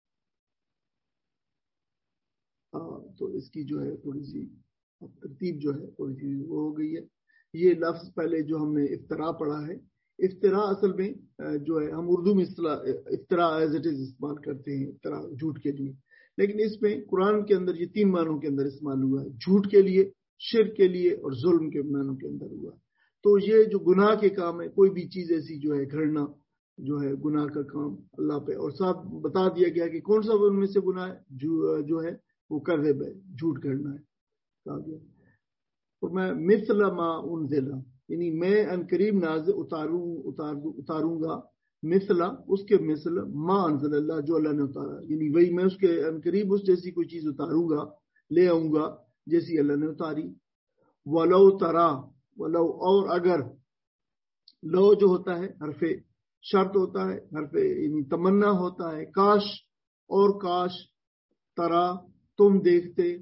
تو اس کی جو ہے تھوڑی سی ترتیب جو ہے تھوڑی سی وہ ہو گئی ہے. یہ لفظ پہلے جو ہم نے افترا پڑھا ہے، افترا اصل میں جو ہے ہم اردو میں افترا ایز اٹ از استعمال کرتے ہیں افترا جھوٹ کے لیے، لیکن اس میں قرآن کے اندر یہ تین معنوں کے اندر استعمال ہوا ہے، جھوٹ کے لیے، شرک کے لیے اور ظلم کے معنوں کے اندر ہوا ہے. تو یہ جو گناہ کے کام ہے، کوئی بھی چیز ایسی جو ہے گھڑنا جو ہے گناہ کا کام اللہ پہ، اور ساتھ بتا دیا گیا کہ کون سا ان میں سے گناہ ہے جو, جو ہے وہ کذب ہے، جھوٹ کرنا ہے. اور میں مثل ما انزلا یعنی میں ان قریب نازل اتاروں اتاروں گا، مثلا اس کے مثل ما انزل اللہ جو اللہ نے اتارا، یعنی وہی میں اس کے ان قریب اس جیسی کوئی چیز اتاروں گا، لے آؤں گا جیسی اللہ نے اتاری. ولو ترا، ولو اور اگر، لو جو ہوتا ہے حرف شرط ہوتا ہے، حرف یعنی تمنا ہوتا ہے، کاش اور کاش، ترا تم دیکھتے،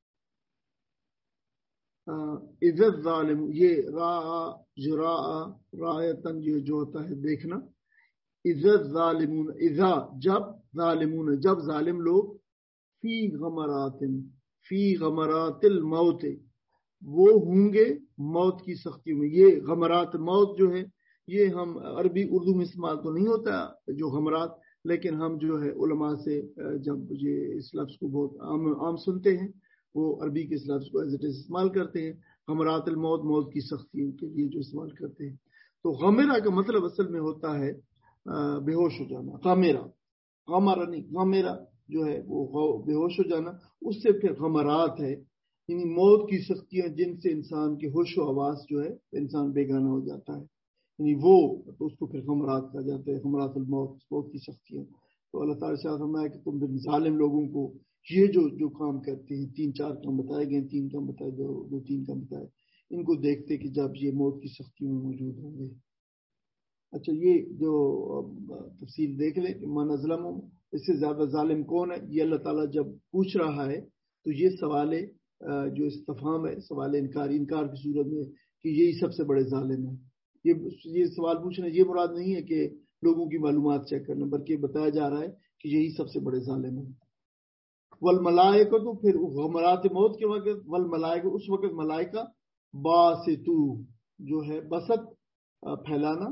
عزت ظالم یہ را جرا رایتن یہ جو ہوتا ہے دیکھنا، عزت ظالمون اذا جب، ظالمون جب ظالم لوگ، فی غمرات فی غمرات الموت وہ ہوں گے موت کی سختیوں میں. یہ غمرات موت جو ہے یہ ہم عربی اردو میں استعمال تو نہیں ہوتا جو غمرات، لیکن ہم جو ہے علماء سے جب یہ اس لفظ کو بہت عام عام سنتے ہیں وہ عربی کے اس لفظ کو ایز اٹ از استعمال کرتے ہیں، غمرات الموت موت کی سختیوں کے لیے جو استعمال کرتے ہیں. تو غمرہ کا مطلب اصل میں ہوتا ہے بے ہوش ہو جانا. غمرہ غمرہ نہیں، غمرہ جو ہے وہ بے ہوش ہو جانا، اس سے پھر غمرات ہے یعنی موت کی سختیاں جن سے انسان کی ہوش و حواس جو ہے انسان بیگانہ ہو جاتا ہے، یعنی وہ تو اس کو پھر غمرات کہا جاتا ہے، غمرات الموت موت کی سختیاں. تو اللہ تعالیٰ سے فرمایا کہ تم ظالم لوگوں کو یہ جو جو کام کرتے ہیں، تین چار کام بتائے گئے، تین کام بتائے دو دو تین کام بتائے، ان کو دیکھتے کہ جب یہ موت کی سختیوں میں موجود ہوں گے. اچھا یہ جو تفصیل دیکھ لیں کہ من ظلم اس سے زیادہ ظالم کون ہے، یہ اللہ تعالیٰ جب پوچھ رہا ہے تو یہ سوال جو استفہام ہے، سوال انکار انکار کی صورت میں کہ یہی سب سے بڑے ظالم ہیں. یہ یہ سوال پوچھنا یہ مراد نہیں ہے کہ لوگوں کی معلومات چیک کرنا، بلکہ بتایا جا رہا ہے کہ یہی سب سے بڑے ظالم ہیں. والملائکہ تو پھر غمرات موت کے وقت، والملائکہ اس وقت ملائکہ باسطو جو ہے بسط پھیلانا،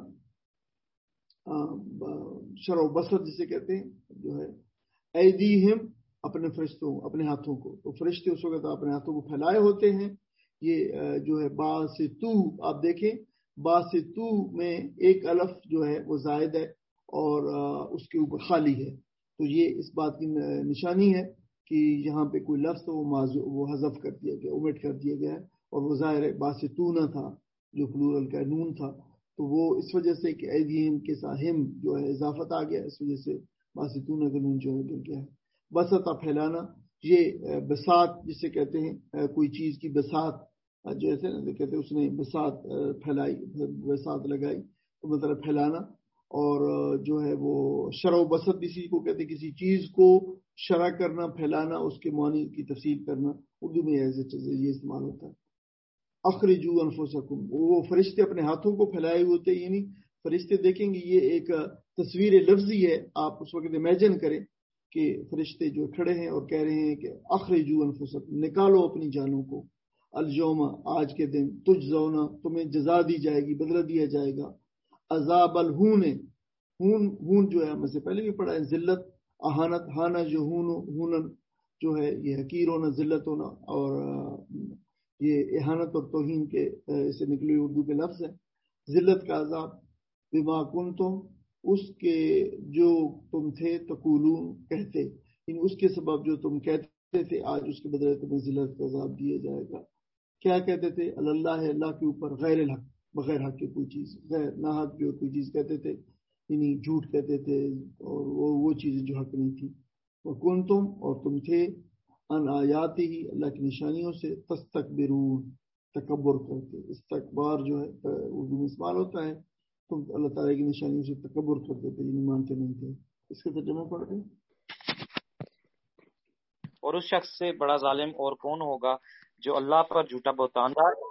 شرع و بسط جسے کہتے ہیں جو ہے، ایدیہم اپنے فرشتوں اپنے ہاتھوں کو، تو فرشتے اس وقت اپنے ہاتھوں کو پھیلائے ہوتے ہیں. یہ جو ہے باسطو آپ دیکھیں باسطو میں ایک الف جو ہے وہ زائد ہے اور اس کے اوپر خالی ہے، تو یہ اس بات کی نشانی ہے کہ یہاں پہ کوئی لفظ وہ وہ حذف کر دیا گیا، اومٹ کر دیا گیا ہے، اور وہ ظاہر ہے باسطون تھا جو پلورل کا نون تھا، تو وہ اس وجہ سے کہ ایدیہم کے ساہم جو ہے اضافت آ گیا، اس وجہ سے باسطون کا نون جو ہے گر گیا ہے. بسطہ پھیلانا، یہ بساط جسے کہتے ہیں، کوئی چیز کی بساط جیسے کہتے ہیں اس نے بساط پھیلائی، بساط لگائی تو مطلب پھیلانا. اور جو ہے وہ شرع و بسط کسی کو کہتے ہیں، کسی چیز کو شرع کرنا، پھیلانا، اس کے معنی کی تفصیل کرنا، اردو میں یہ استعمال ہوتا ہے. اخرجوا انفسکم، وہ فرشتے اپنے ہاتھوں کو پھیلائے ہوتے ہیں، یعنی فرشتے دیکھیں گے یہ ایک تصویر لفظی ہے، آپ اس وقت امیجن کریں کہ فرشتے جو کھڑے ہیں اور کہہ رہے ہیں کہ اخرجوا انفسکم نکالو اپنی جانوں کو، الجوم آج کے دن، تجزونا تمہیں جزا دی جائے گی، بدلہ دیا جائے گا، عذاب الہون، ہون ہون جو ہے ہم سے پہلے بھی پڑھا ہے، ذلت، اہانت، ہانا جو ہون ہونن جو ہے یہ حقیر ہونا، ذلت ہونا، اور یہ اہانت اور توہین کے سے نکلے اردو کے لفظ ہیں. ذلت کا عذاب، بما کنتم اس کے جو تم تھے، تقولون کہتے، یعنی اس کے سبب جو تم کہتے تھے آج اس کے بدلے تمہیں ذلت کا عذاب دیا جائے گا۔ کیا کہتے تھے؟ اللہ ہے، اللہ کے اوپر، غیر الحق، بغیر حق کی کوئی چیز، غیر نہ حق کی کوئی چیز کہتے تھے، یعنی جھوٹ کہتے تھے، اور وہ وہ چیزیں جو حق نہیں تھی۔ وکنتم اور تم تھے، ان آیاتی ہی اللہ کی نشانیوں سے، تستکبرون تکبر کرتے۔ استکبار جو ہے اردو میں استعمال ہوتا ہے، تم اللہ تعالیٰ کی نشانیوں سے تکبر کرتے تھے، یعنی مانتے نہیں تھے۔ اس کا ترجمہ پڑھ دیں۔ اور اس شخص سے بڑا ظالم اور کون ہوگا جو اللہ پر جھوٹا بہتان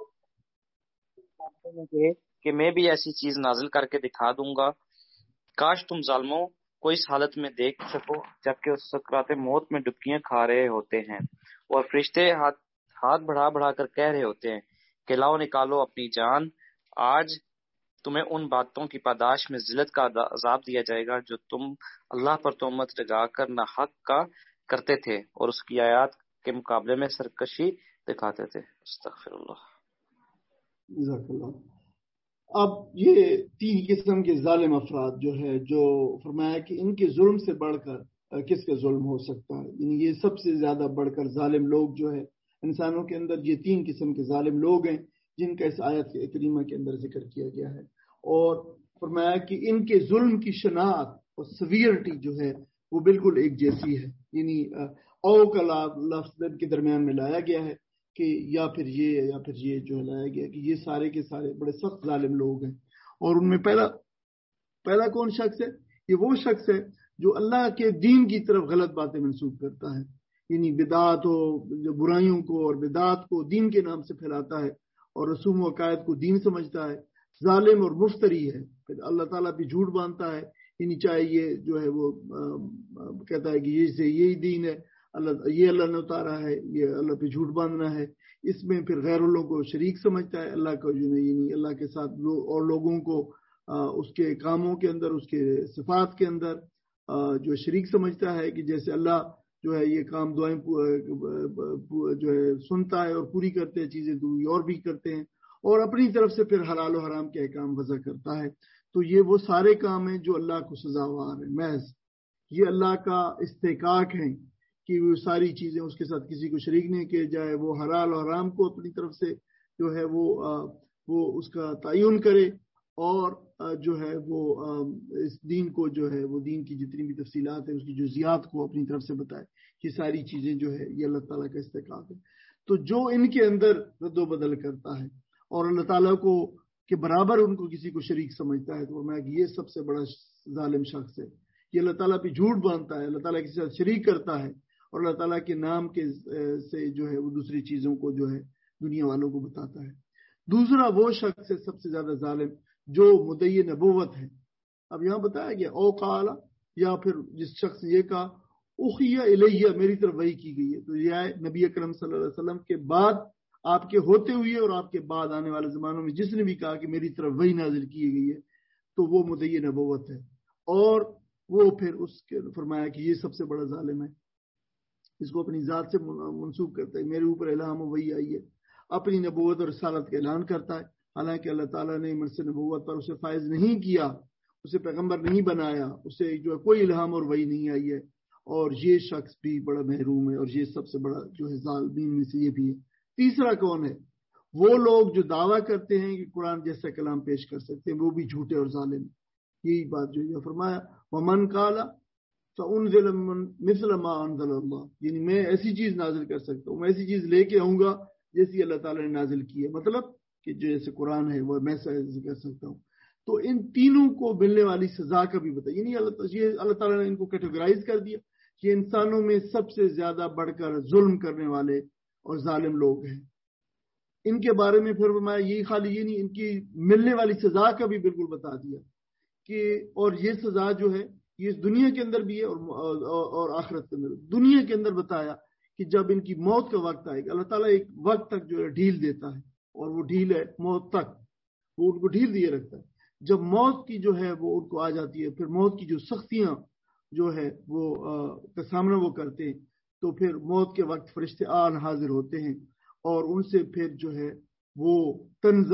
ڈالے کہ میں بھی ایسی چیز نازل کر کے دکھا دوں گا۔ کاش تم ظالموں کو اس حالت میں دیکھ سکو جبکہ اس سکرات موت میں ڈبکیاں کھا رہے ہوتے ہیں، اور فرشتے ہاتھ ہاتھ بڑھا بڑھا کر کہہ رہے ہوتے ہیں کہ لاؤ نکالو اپنی جان، آج تمہیں ان باتوں کی پاداش میں ذلت کا عذاب دیا جائے گا جو تم اللہ پر تہمت لگا کر نہ حق کا کرتے تھے اور اس کی آیات کے مقابلے میں سرکشی دکھاتے تھے۔ استغفر اللہ۔ جزاک اللہ۔ اب یہ تین قسم کے ظالم افراد جو ہے، جو فرمایا کہ ان کے ظلم سے بڑھ کر کس کا ظلم ہو سکتا ہے، یعنی یہ سب سے زیادہ بڑھ کر ظالم لوگ جو ہے انسانوں کے اندر، یہ تین قسم کے ظالم لوگ ہیں جن کا اس آیت کریمہ کے اندر ذکر کیا گیا ہے، اور فرمایا کہ ان کے ظلم کی شناخت اور سیویرٹی جو ہے وہ بالکل ایک جیسی ہے، یعنی او کا لفظ کے درمیان میں لایا گیا ہے کہ یا پھر یہ یا پھر یہ جو لایا گیا کہ یہ سارے کے سارے بڑے سخت ظالم لوگ ہیں۔ اور ان میں پہلا پہلا کون شخص ہے؟ یہ وہ شخص ہے جو اللہ کے دین کی طرف غلط باتیں منسوخ کرتا ہے، یعنی بدعات ہو، جو برائیوں کو اور بدعات کو دین کے نام سے پھیلاتا ہے اور رسوم و عقائد کو دین سمجھتا ہے، ظالم اور مفتری ہے، پھر اللہ تعالیٰ پہ جھوٹ باندھتا ہے، یعنی چاہے یہ جو ہے وہ کہتا ہے کہ یہ سے یہی دین ہے، اللہ یہ اللہ نے اتارا ہے، یہ اللہ پہ جھوٹ باندھنا ہے، اس میں پھر غیر اللہ کو شریک سمجھتا ہے، اللہ کو جو یعنی اللہ کے ساتھ اور لوگوں کو اس کے کاموں کے اندر، اس کے صفات کے اندر جو شریک سمجھتا ہے، کہ جیسے اللہ جو ہے یہ کام دعائیں جو ہے سنتا ہے اور پوری کرتے ہیں، چیزیں دوری اور بھی کرتے ہیں، اور اپنی طرف سے پھر حلال و حرام کے احکام وضع کرتا ہے۔ تو یہ وہ سارے کام ہیں جو اللہ کو سزاوار ہیں، محض یہ اللہ کا استحقاق ہے کہ وہ ساری چیزیں اس کے ساتھ کسی کو شریک نہیں کیے جائے، وہ حلال و حرام کو اپنی طرف سے جو ہے وہ وہ اس کا تعین کرے، اور جو ہے وہ اس دین کو جو ہے وہ دین کی جتنی بھی تفصیلات ہیں اس کی جزیات کو اپنی طرف سے بتائے۔ یہ ساری چیزیں جو ہے یہ اللہ تعالیٰ کا استحقاق ہے۔ تو جو ان کے اندر رد و بدل کرتا ہے اور اللہ تعالیٰ کو کے برابر ان کو کسی کو شریک سمجھتا ہے، تو میں کہ یہ سب سے بڑا ظالم شخص ہے۔ یہ اللہ تعالیٰ پہ جھوٹ باندھتا ہے، اللہ تعالیٰ کے ساتھ شریک کرتا ہے، اور اللہ تعالیٰ کے نام کے سے جو ہے وہ دوسری چیزوں کو جو ہے دنیا والوں کو بتاتا ہے۔ دوسرا وہ شخص ہے سب سے زیادہ ظالم جو مدعی نبوت ہے۔ اب یہاں بتایا گیا او قال، یا پھر جس شخص نے یہ کہا اخیہ الیہ، میری طرف وحی کی گئی ہے، تو یہ ہے نبی اکرم صلی اللہ علیہ وسلم کے بعد، آپ کے ہوتے ہوئے اور آپ کے بعد آنے والے زمانوں میں جس نے بھی کہا کہ میری طرف وحی نازل کی گئی ہے، تو وہ مدعی نبوت ہے، اور وہ پھر اس کے فرمایا کہ یہ سب سے بڑا ظالم ہے، اس کو اپنی ذات سے منسوب کرتا ہے، میرے اوپر الہام و وحی آئی ہے، اپنی نبوت اور رسالت کا اعلان کرتا ہے، حالانکہ اللہ تعالیٰ نے مرس نبوت پر اسے فائز نہیں کیا، اسے پیغمبر نہیں بنایا، اسے جو ہے کوئی الہام اور وحی نہیں آئی ہے، اور یہ شخص بھی بڑا محروم ہے، اور یہ سب سے بڑا جو ہے ظالمین میں سے یہ بھی ہے۔ تیسرا کون ہے؟ وہ لوگ جو دعویٰ کرتے ہیں کہ قرآن جیسا کلام پیش کر سکتے ہیں، وہ بھی جھوٹے اور ظالم ہیں۔ یہی بات جو یہ فرمایا ومن قال فانزل مثل ما انزل اللہ، یعنی میں ایسی چیز نازل کر سکتا ہوں، میں ایسی چیز لے کے آؤں گا جیسی اللہ تعالیٰ نے نازل کی ہے، مطلب کہ جیسے قرآن ہے وہ میں ایسے کر سکتا ہوں۔ تو ان تینوں کو ملنے والی سزا کا بھی بتایا، یعنی اللہ اللہ تعالیٰ نے ان کو کیٹیگرائز کر دیا کہ انسانوں میں سب سے زیادہ بڑھ کر ظلم کرنے والے اور ظالم لوگ ہیں۔ ان کے بارے میں پھر میں یہی خالی یہ نہیں، ان کی ملنے والی سزا کا بھی بالکل بتا دیا کہ اور یہ سزا جو ہے یہ اس دنیا کے اندر بھی ہے اور اور آخرت کے اندر۔ دنیا کے اندر بتایا کہ جب ان کی موت کا وقت آئے گا، اللہ تعالیٰ ایک وقت تک جو ہے ڈھیل دیتا ہے، اور وہ ڈھیل ہے موت تک، وہ ان کو ڈھیل دیے رکھتا ہے۔ جب موت کی جو ہے وہ ان کو آ جاتی ہے، پھر موت کی جو سختیاں جو ہے وہ کا سامنا وہ کرتے ہیں، تو پھر موت کے وقت فرشتے آن حاضر ہوتے ہیں، اور ان سے پھر جو ہے وہ تنزن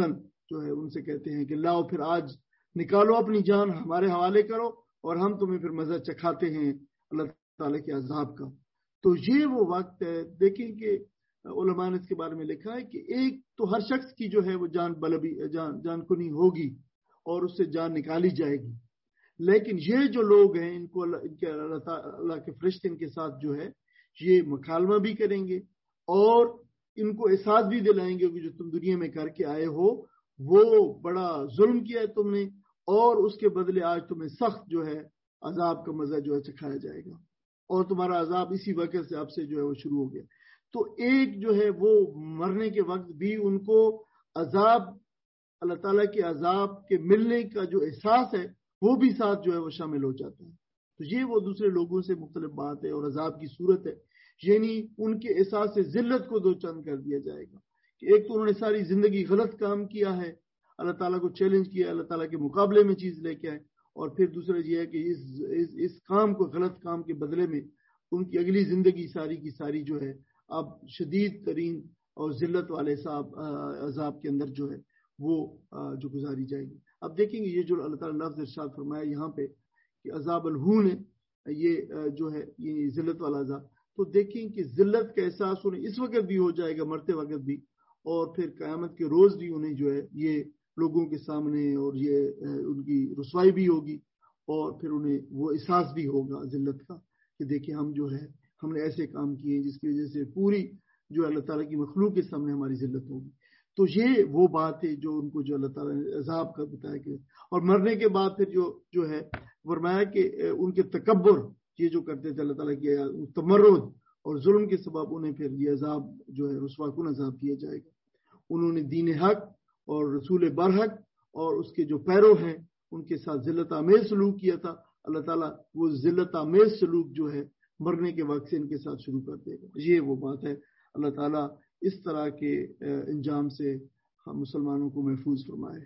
جو ہے ان سے کہتے ہیں کہ لاؤ پھر آج نکالو اپنی جان ہمارے حوالے کرو اور ہم تمہیں پھر مزہ چکھاتے ہیں اللہ تعالیٰ کے عذاب کا. تو یہ وہ وقت ہے. دیکھیں کہ علماء نے اس کے بارے میں لکھا ہے کہ ایک تو ہر شخص کی جو ہے وہ جان بلبی جان جان کنی ہوگی اور اس سے جان نکالی جائے گی، لیکن یہ جو لوگ ہیں ان کو ان کے اللہ تعالیٰ کے فرشتے ان کے ساتھ جو ہے یہ مکالمہ بھی کریں گے اور ان کو احساس بھی دلائیں گے کہ جو تم دنیا میں کر کے آئے ہو وہ بڑا ظلم کیا ہے تم نے، اور اس کے بدلے آج تمہیں سخت جو ہے عذاب کا مزہ جو ہے چکھایا جائے گا، اور تمہارا عذاب اسی وقت سے اب سے جو ہے وہ شروع ہو گیا. تو ایک جو ہے وہ مرنے کے وقت بھی ان کو عذاب، اللہ تعالیٰ کے عذاب کے ملنے کا جو احساس ہے وہ بھی ساتھ جو ہے وہ شامل ہو جاتا ہے. تو یہ وہ دوسرے لوگوں سے مختلف بات ہے اور عذاب کی صورت ہے، یعنی ان کے احساس سے ذلت کو دو چند کر دیا جائے گا کہ ایک تو انہوں نے ساری زندگی غلط کام کیا ہے، اللہ تعالیٰ کو چیلنج کیا، اللہ تعالیٰ کے مقابلے میں چیز لے کے آئے، اور پھر دوسرا یہ ہے کہ اس, اس, اس کام کو غلط کام کے بدلے میں ان کی اگلی زندگی ساری کی ساری جو ہے اب شدید ترین اور ذلت والے صاحب عذاب کے اندر جو ہے وہ جو گزاری جائے گی. اب دیکھیں گے یہ جو اللہ تعالیٰ لفظ ارشاد فرمایا یہاں پہ کہ عذاب الہون ہے، یہ جو ہے یہ ذلت والا عذاب. تو دیکھیں کہ ذلت کا احساس انہیں اس وقت بھی ہو جائے گا، مرتے وقت بھی، اور پھر قیامت کے روز بھی انہیں جو ہے یہ لوگوں کے سامنے اور یہ ان کی رسوائی بھی ہوگی، اور پھر انہیں وہ احساس بھی ہوگا ذلت کا کہ دیکھیں ہم جو ہے ہم نے ایسے کام کیے جس کی وجہ سے پوری جو اللہ تعالیٰ کی مخلوق کے سامنے ہماری ذلت ہوگی. تو یہ وہ بات ہے جو ان کو جو اللہ تعالیٰ نے عذاب کا بتایا کہ اور مرنے کے بعد پھر جو جو ہے فرمایا کہ ان کے تکبر یہ جو کرتے تھے اللہ تعالیٰ کی تمرد اور ظلم کے سبب انہیں پھر یہ عذاب جو ہے رسوا کن عذاب دیا جائے گا. انہوں نے دین حق اور رسول برحق اور اس کے جو پیرو ہیں ان کے ساتھ ذلت آمیز سلوک کیا تھا. اللہ تعالیٰ وہ ذلت آمیز سلوک جو ہے مرنے کے وقت سے ان کے ساتھ شروع کر دے گا. یہ وہ بات ہے. اللہ تعالیٰ اس طرح کے انجام سے ہم مسلمانوں کو محفوظ فرمائے.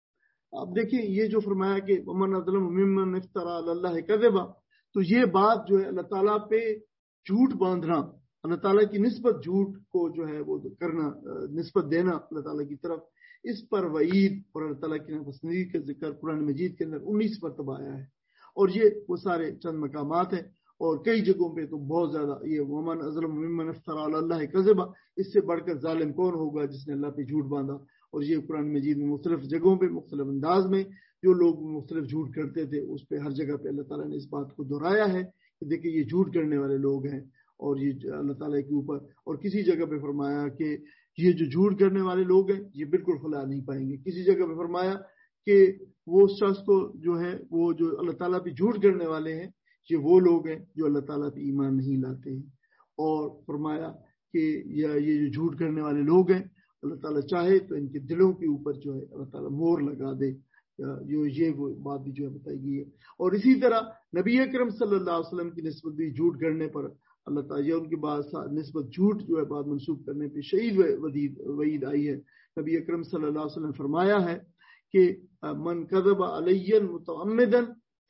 آپ دیکھیں یہ جو فرمایا کہ ومن اظلم ممن افترى علی اللہ کذبا، تو یہ بات جو ہے اللہ تعالیٰ پہ جھوٹ باندھنا، اللہ تعالیٰ کی نسبت جھوٹ کو جو ہے وہ کرنا، نسبت دینا اللہ تعالیٰ کی طرف، اس پر وعید اور اللہ تعالیٰ کی ناپسندیدگی کا ذکر قرآن مجید کے اندر انیس مرتبہ آیا ہے. اور یہ وہ سارے چند مقامات ہیں اور کئی جگہوں پہ تو بہت زیادہ یہ ومن اظلم ممن افترى علی اللہ کذبا، اس سے بڑھ کر ظالم کون ہوگا جس نے اللہ پہ جھوٹ باندھا. اور یہ قرآن مجید میں مختلف جگہوں پہ مختلف انداز میں جو لوگ مختلف جھوٹ کرتے تھے اس پہ ہر جگہ پہ اللہ تعالیٰ نے اس بات کو دہرایا ہے کہ دیکھیں یہ جھوٹ کرنے والے لوگ ہیں اور یہ اللہ تعالیٰ کے اوپر. اور کسی جگہ پہ فرمایا کہ یہ جو جھوٹ کرنے والے لوگ ہیں یہ بالکل خلا نہیں پائیں گے. کسی جگہ پہ فرمایا کہ وہ شخص کو جو ہے وہ جو اللہ تعالیٰ پہ جھوٹ کرنے والے ہیں یہ وہ لوگ ہیں جو اللہ تعالیٰ پہ ایمان نہیں لاتے ہیں. اور فرمایا کہ یہ جو جھوٹ کرنے والے لوگ ہیں اللہ تعالیٰ چاہے تو ان کے دلوں کے اوپر جو ہے اللہ تعالیٰ مہر لگا دے. جو یہ وہ بات بھی جو ہے بتائی گئی ہے. اور اسی طرح نبی اکرم صلی اللہ علیہ وسلم کی نسبت بھی جھوٹ کرنے پر اللہ تعالیٰ یہ ان کے بعد نسبت جھوٹ جو ہے بعد منسوخ کرنے پہ شہید وعید آئی ہے. نبی اکرم صلی اللہ علیہ وسلم فرمایا ہے کہ من کذب علی متعمدا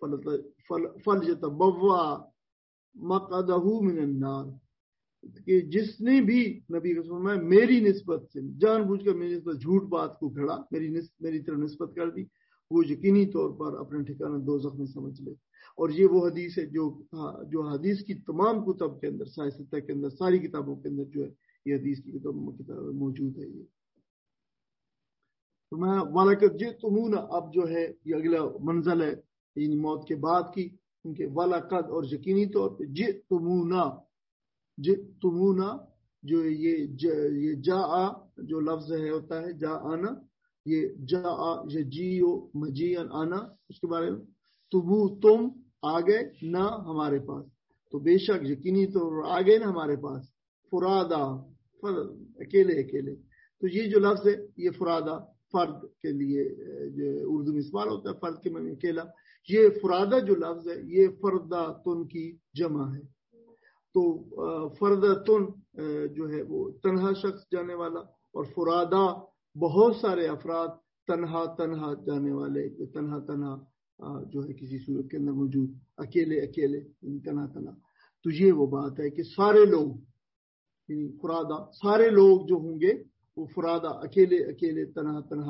فلیتبوأ مقعدہ من النار، کہ جس نے بھی نبی کا فرمایا میری نسبت سے جان بوجھ کر میری نسبت جھوٹ بات کو گھڑا، میری نسبت میری طرف نسبت کر دی، وہ یقینی طور پر اپنا ٹھکانہ دوزخ میں سمجھ لے. اور یہ وہ حدیث ہے جو جو حدیث کی تمام کتب کے اندر، صحیح ستہ کے اندر، ساری کتابوں کے اندر جو ہے یہ حدیث کی کتاب موجود ہے. یہ فرمایا وَلَقَدْ جِئْتُمُونَا، اب جو ہے یہ اگلا منزل ہے یعنی موت کے بعد کی، ان کے وَلَقَدْ اور یقینی طور پہ جِئْتُمُونَا، جِئْتُمُونَا جو یہ یہ جا جو لفظ ہے ہوتا ہے جا آنا، یہ جا یہ جیو مجیئن آنا، اس کے بارے میں تمو تم آگے نہ ہمارے پاس، تو بے شک یقینی طور آگے نہ ہمارے پاس، فرادا اکیلے اکیلے. تو یہ جو لفظ ہے یہ فرادا فرد کے لیے جو اردو میں استعمال ہوتا ہے، فرد کے معنی اکیلا. یہ فرادا جو لفظ ہے یہ فردا تن کی جمع ہے. تو فردا تن جو ہے وہ تنہا شخص جانے والا، اور فرادا بہت سارے افراد تنہا تنہا جانے والے، تنہا تنہا جو ہے کسی صورت کے اندر موجود، اکیلے اکیلے تنہا تنہا. تو یہ وہ بات ہے کہ سارے لوگ یعنی فرادا سارے لوگ جو ہوں گے وہ فرادا اکیلے اکیلے تنہا تنہا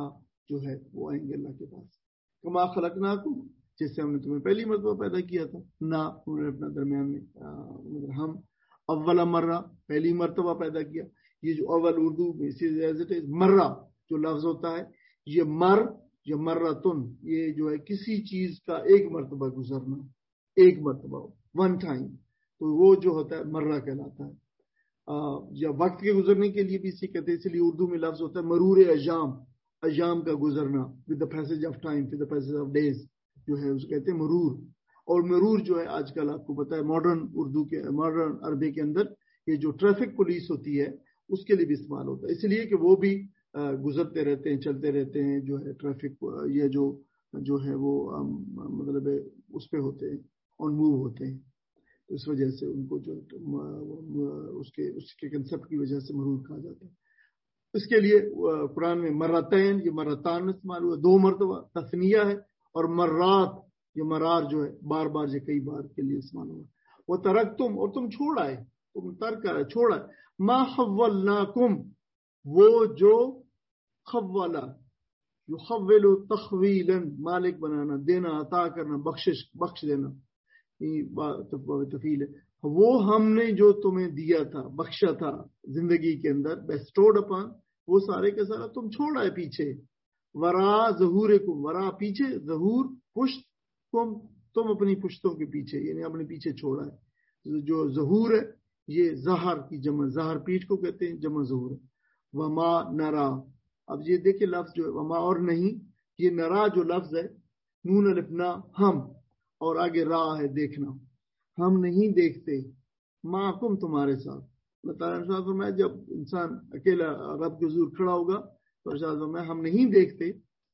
جو ہے وہ آئیں گے اللہ کے پاس. کما خلقناکم، جیسے ہم نے تمہیں پہلی مرتبہ پیدا کیا تھا. نہ انہوں نے اپنا درمیان میں مطلب ہم اول مرہ پہلی مرتبہ پیدا کیا. یہ جو اول اردو میں مرہ جو لفظ ہوتا ہے، یہ مر یا مرتن، یہ جو ہے کسی چیز کا ایک مرتبہ گزرنا، ایک مرتبہ ون ٹائم، تو وہ جو ہوتا ہے مرہ کہلاتا ہے. یا وقت کے گزرنے کے لیے بھی اسی کہتے ہیں، اس لیے اردو میں لفظ ہوتا ہے مرور ایام، ایام کا گزرنا، with the passage of time, with the passage of days جو ہے اس کہتے ہیں مرور. اور مرور جو ہے آج کل آپ کو پتا ہے ماڈرن اردو کے ماڈرن عربی کے اندر یہ جو ٹریفک پولیس ہوتی ہے اس کے لیے بھی استعمال ہوتا ہے، اس لیے کہ وہ بھی گزرتے رہتے ہیں، چلتے رہتے ہیں، جو ہے ٹریفک یہ جو جو ہے وہ مطلب اس پہ ہوتے ہیں، آن موو ہوتے ہیں، اس وجہ سے ان کو جو اس کے اس کے کنسپٹ کی وجہ سے مرور کہا جاتا ہے. اس کے لیے قرآن میں مرتین، یہ مرتان استعمال ہوا، دو مرتبہ تثنیہ ہے، اور مرات یہ مرار جو ہے بار بار یہ کئی بار کے لیے استعمال ہوا. وہ ترک تم، اور تم چھوڑ آئے، تم ترک آئے چھوڑ آئے. ما حولناکم، وہ جو خولا، یخول تخویلا، مالک بنانا، دینا، عطا کرنا، بخشش بخش دینا، تفیل ہے، وہ ہم نے جو تمہیں دیا تھا، بخشا تھا زندگی کے اندر، بیسٹوڈ اپان، وہ سارے کا سارا تم چھوڑ آئے پیچھے. ورا ظہورکم، ورا پیچھے، ظہور پشت، تم تم اپنی پشتوں کے پیچھے، یعنی اپنے پیچھے چھوڑا ہے. جو ظہور ہے یہ زہر کی جمع، زہر پیٹھ کو کہتے ہیں، جمع ظہور ہے. وما نرا، اب یہ دیکھیں لفظ جو ہے وما اور نہیں، یہ نرا جو لفظ ہے، نون الفنا ہم، اور آگے را ہے دیکھنا، ہم نہیں دیکھتے، معکم تمہارے ساتھ. اللہ تعالیٰ نے فرمایا جب انسان اکیلا رب کے حضور کھڑا ہوگا تو ارشاد فرمایا ہم نہیں دیکھتے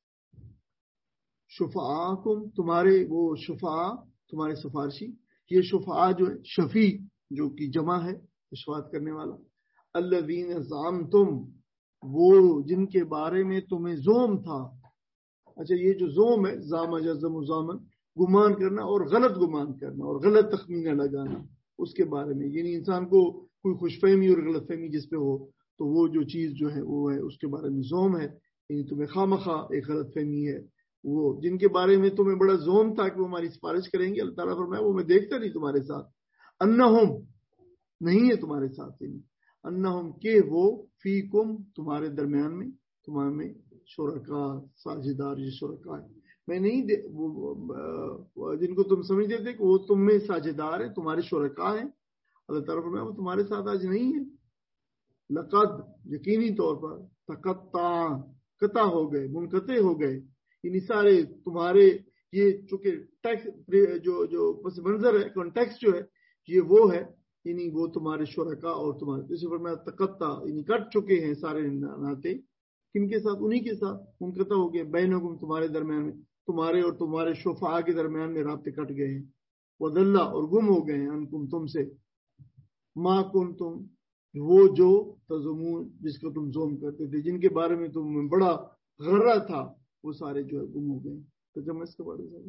شفعاکم، تمہارے وہ شفعاء، تمہارے سفارشی. یہ شفعاء جو ہے شفیع جو کی جمع ہے، شفاعت کرنے والا. الذین زعمتم، وہ جن کے بارے میں تمہیں زوم تھا. اچھا یہ جو زوم ہے، زام جزم زامن، گمان کرنا اور غلط گمان کرنا اور غلط تخمینہ لگانا اس کے بارے میں، یعنی انسان کو کوئی خوش فہمی اور غلط فہمی جس پہ ہو تو وہ جو چیز جو ہے وہ ہے اس کے بارے میں زوم ہے، یعنی تمہیں خواہ ایک غلط فہمی ہے. وہ جن کے بارے میں تمہیں بڑا زوم تھا کہ وہ ہماری سفارش کریں گے، اللہ تعالیٰ فرمایا وہ میں دیکھتا نہیں تمہارے ساتھ. انہم، نہیں ہے تمہارے ساتھ، یعنی انہم کہ وہ فیکم، تمہارے درمیان میں، تمہارے میں شرکا، ساجدار، یہ شرکا ہے. میں نہیں دے وہ جن کو تم سمجھتے تھے کہ وہ تم میں ساجدار ہیں، تمہارے شرکا ہیں، اللہ تعالیٰ فرمایا وہ تمہارے ساتھ آج نہیں ہے. لقد، یقینی طور پر، تقطع، قطع ہو گئے، منقطع ہو گئے، یعنی سارے تمہارے یہ چونکہ ٹیکس جو جو پس منظر ہے، کانٹیکسٹ جو ہے یہ وہ ہے، یعنی وہ تمہارے شرکا اور تمہارے، جیسے فرمایا تقطع، یعنی کٹ چکے ہیں سارے ناطے. کن کے ساتھ؟ انہی کے ساتھ منقطع ہو گئے. بینکم، تمہارے درمیان میں، تمہارے اور تمہارے شفعاء کے درمیان میں رابطے کٹ گئے ہیں. وضل، اور گم ہو گئے ہیں، انکم، تم سے، ما کنتم، وہ جو تزمون، جس کو تم زوم کرتے تھے، جن کے بارے میں تم بڑا غرہ تھا، وہ سارے جو ہے گم ہو گئے. تو جب میں اس کے بارے میں،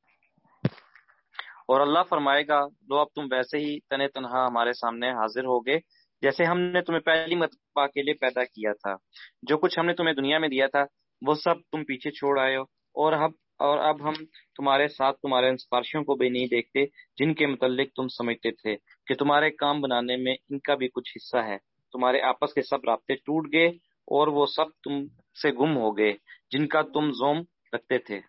اور اللہ فرمائے گا لو اب تم ویسے ہی تنے تنہا ہمارے سامنے حاضر ہوگے جیسے ہم نے تمہیں پہلی مرتبہ کے لیے پیدا کیا تھا. جو کچھ ہم نے تمہیں دنیا میں دیا تھا وہ سب تم پیچھے چھوڑ آئے ہو، اور اب اور اب ہم تمہارے ساتھ تمہارے ان سفارشیوں کو بھی نہیں دیکھتے جن کے متعلق تم سمجھتے تھے کہ تمہارے کام بنانے میں ان کا بھی کچھ حصہ ہے. تمہارے آپس کے سب رابطے ٹوٹ گئے اور وہ سب تم سے گم ہو گئے جن کا تم زوم رکھتے تھے.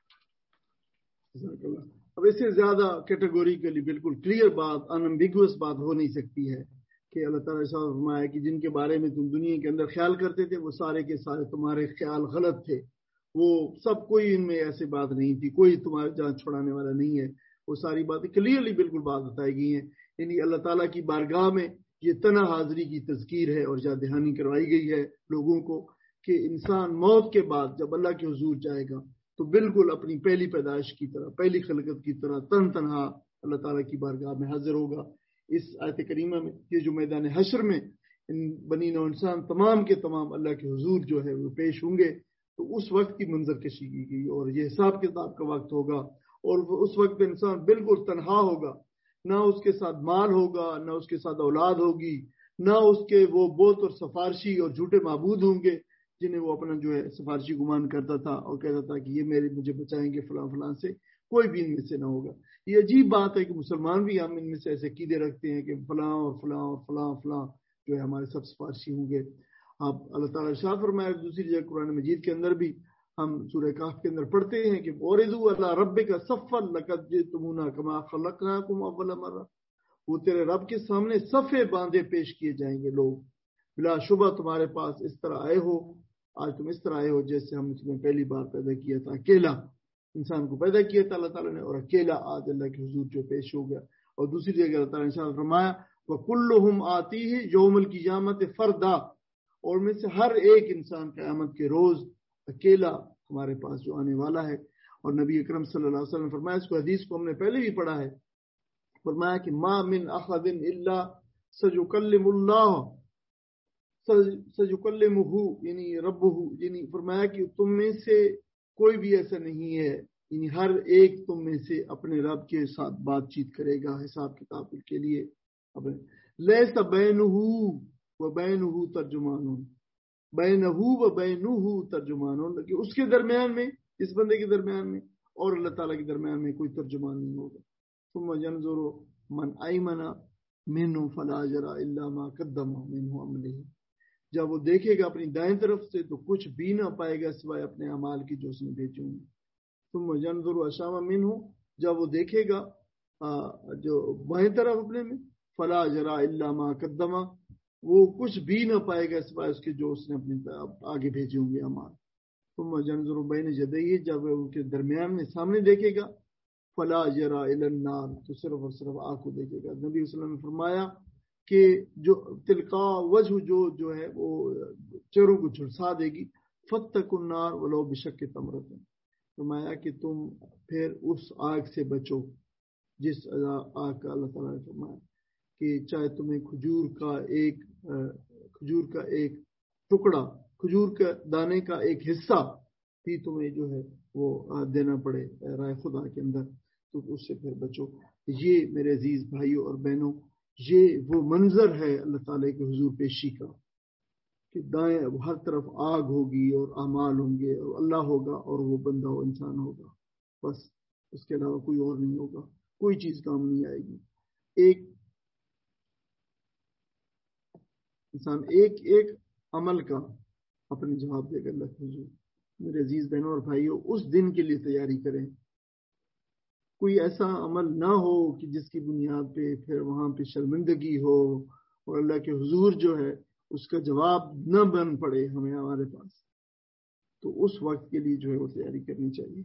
اب اس سے زیادہ کیٹیگوریکلی بالکل کلیئر بات، انمبیگوس بات ہو نہیں سکتی ہے کہ اللہ تعالیٰ نے فرمایا کہ جن کے بارے میں تم دنیا کے اندر خیال کرتے تھے وہ سارے کے سارے تمہارے خیال غلط تھے. وہ سب، کوئی ان میں ایسی بات نہیں تھی، کوئی تمہارے جان چھڑانے والا نہیں ہے. وہ ساری باتیں کلیئرلی بالکل بات بتائی گئی ہیں. یعنی اللہ تعالیٰ کی بارگاہ میں یہ تنہا حاضری کی تذکیر ہے اور یاد دہانی کروائی گئی ہے لوگوں کو کہ انسان موت کے بعد جب اللہ کے حضور جائے گا تو بالکل اپنی پہلی پیدائش کی طرح، پہلی خلقت کی طرح تن تنہا اللہ تعالیٰ کی بارگاہ میں حاضر ہوگا. اس آیت کریمہ میں یہ جو میدان حشر میں ان بنی نوع انسان تمام کے تمام اللہ کے حضور جو ہے وہ پیش ہوں گے، تو اس وقت کی منظر کشی کی گئی اور یہ حساب کتاب کا وقت ہوگا. اور اس وقت انسان بالکل تنہا ہوگا، نہ اس کے ساتھ مال ہوگا، نہ اس کے ساتھ اولاد ہوگی، نہ اس کے وہ بت اور سفارشی اور جھوٹے معبود ہوں گے، جنہیں وہ اپنا جو ہے سفارشی گمان کرتا تھا اور کہتا تھا کہ یہ میرے مجھے بچائیں گے فلاں فلاں سے، کوئی بھی ان میں سے نہ ہوگا۔ یہ عجیب بات ہے کہ مسلمان بھی ہم ان میں سے ایسے عقیدے رکھتے ہیں کہ فلاں اور فلاں اور فلاں فلاں جو ہے ہمارے سب سفارشی ہوں گے۔ آپ اللہ تعالیٰ ارشاد فرمایا دوسری جگہ قرآن مجید کے اندر بھی ہم سورہ کہف کے اندر پڑھتے ہیں کہ اوردو اللہ رب کا صفا لقد جئتمونا کما خلقناکم اول مرہ، وہ تیرے رب کے سامنے صفے باندھے پیش کیے جائیں گے لوگ، بلا شبہ تمہارے پاس اس طرح آئے ہو، آج تم اس طرح آئے ہو جیسے ہم نے تمہیں پہلی بار پیدا کیا تھا، اکیلا انسان کو پیدا کیا تھا اللہ تعالیٰ نے، اور اکیلا آج اللہ کے حضور جو پیش ہو گیا۔ اور دوسری جگہ اللہ تعالیٰ نے فرمایا وَكُلُّهُمْ آتِيهِ يَوْمَ الْقِيَامَةِ فَرْدًا، اور میں سے ہر ایک انسان قیامت کے روز اکیلا ہمارے پاس جو آنے والا ہے۔ اور نبی اکرم صلی اللہ علیہ وسلم نے فرمایا، اس کو حدیث کو ہم نے پہلے بھی پڑھا ہے، فرمایا کہ ما من احد الا سيكلم اللہ سيكلمه یعنی ربه، یعنی فرمایا کہ تم میں سے کوئی بھی ایسا نہیں ہے، یعنی ہر ایک تم میں سے اپنے رب کے ساتھ بات چیت کرے گا حساب کتاب کے لیے۔ لیس بینہ و بینہ ترجمان، بینہ و بینہ ترجمان، کہ اس کے درمیان میں، اس بندے کے درمیان میں اور اللہ تعالیٰ کے درمیان میں کوئی ترجمان نہیں ہوگا۔ ثم ينظر من ایمن منہ فلا یری الا ما قدم منہ عملہ، جب وہ دیکھے گا اپنی دائیں طرف سے تو کچھ بھی نہ پائے گا سوائے اپنے اعمال کی جو اس نے بھیجے ہوں۔ ثم ينظر اشام منہ، جب وہ دیکھے گا جو بائیں طرف اپنے میں، فلا یری الا ما قدم، وہ کچھ بھی نہ پائے گا سوائے اس کے جو اس نے اپنے آگے بھیجے ہوں گے اعمال۔ ثم ينظر بین یدیہ، جب وہ ان کے درمیان میں سامنے دیکھے گا، فلا یری الی النار، تو صرف اور صرف آگ کو دیکھے گا۔ نبی صلی اللہ علیہ وسلم نے فرمایا کہ جو تلقا وجہ جو جو ہے وہ چہروں کو جھلسا دے گی، فتقوا النار ولو بشق تمرۃ، فرمایا کہ تم پھر اس آگ سے بچو جس آگ کا اللہ تعالیٰ نے فرمایا کہ چاہے تمہیں کھجور کا ایک کھجور کا ایک ٹکڑا، کھجور کا دانے کا ایک حصہ بھی تمہیں جو ہے وہ دینا پڑے رائے خدا کے اندر، تو اس سے پھر بچو۔ یہ میرے عزیز بھائیوں اور بہنوں، یہ وہ منظر ہے اللہ تعالیٰ کے حضور پیشی کا کہ دائیں ہر طرف آگ ہوگی اور اعمال ہوں گے اور اللہ ہوگا اور وہ بندہ و انسان ہوگا، بس اس کے علاوہ کوئی اور نہیں ہوگا، کوئی چیز کام نہیں آئے گی۔ ایک انسان ایک ایک عمل کا اپنے جواب دے کر اللہ کے حضور۔ میرے عزیز بہنوں اور بھائیوں، اس دن کے لیے تیاری کریں، کوئی ایسا عمل نہ ہو کہ جس کی بنیاد پہ پھر وہاں پہ شرمندگی ہو اور اللہ کے حضور جو ہے اس کا جواب نہ بن پڑے ہمیں ہمارے پاس، تو اس وقت کے لیے جو ہے وہ تیاری کرنی چاہیے۔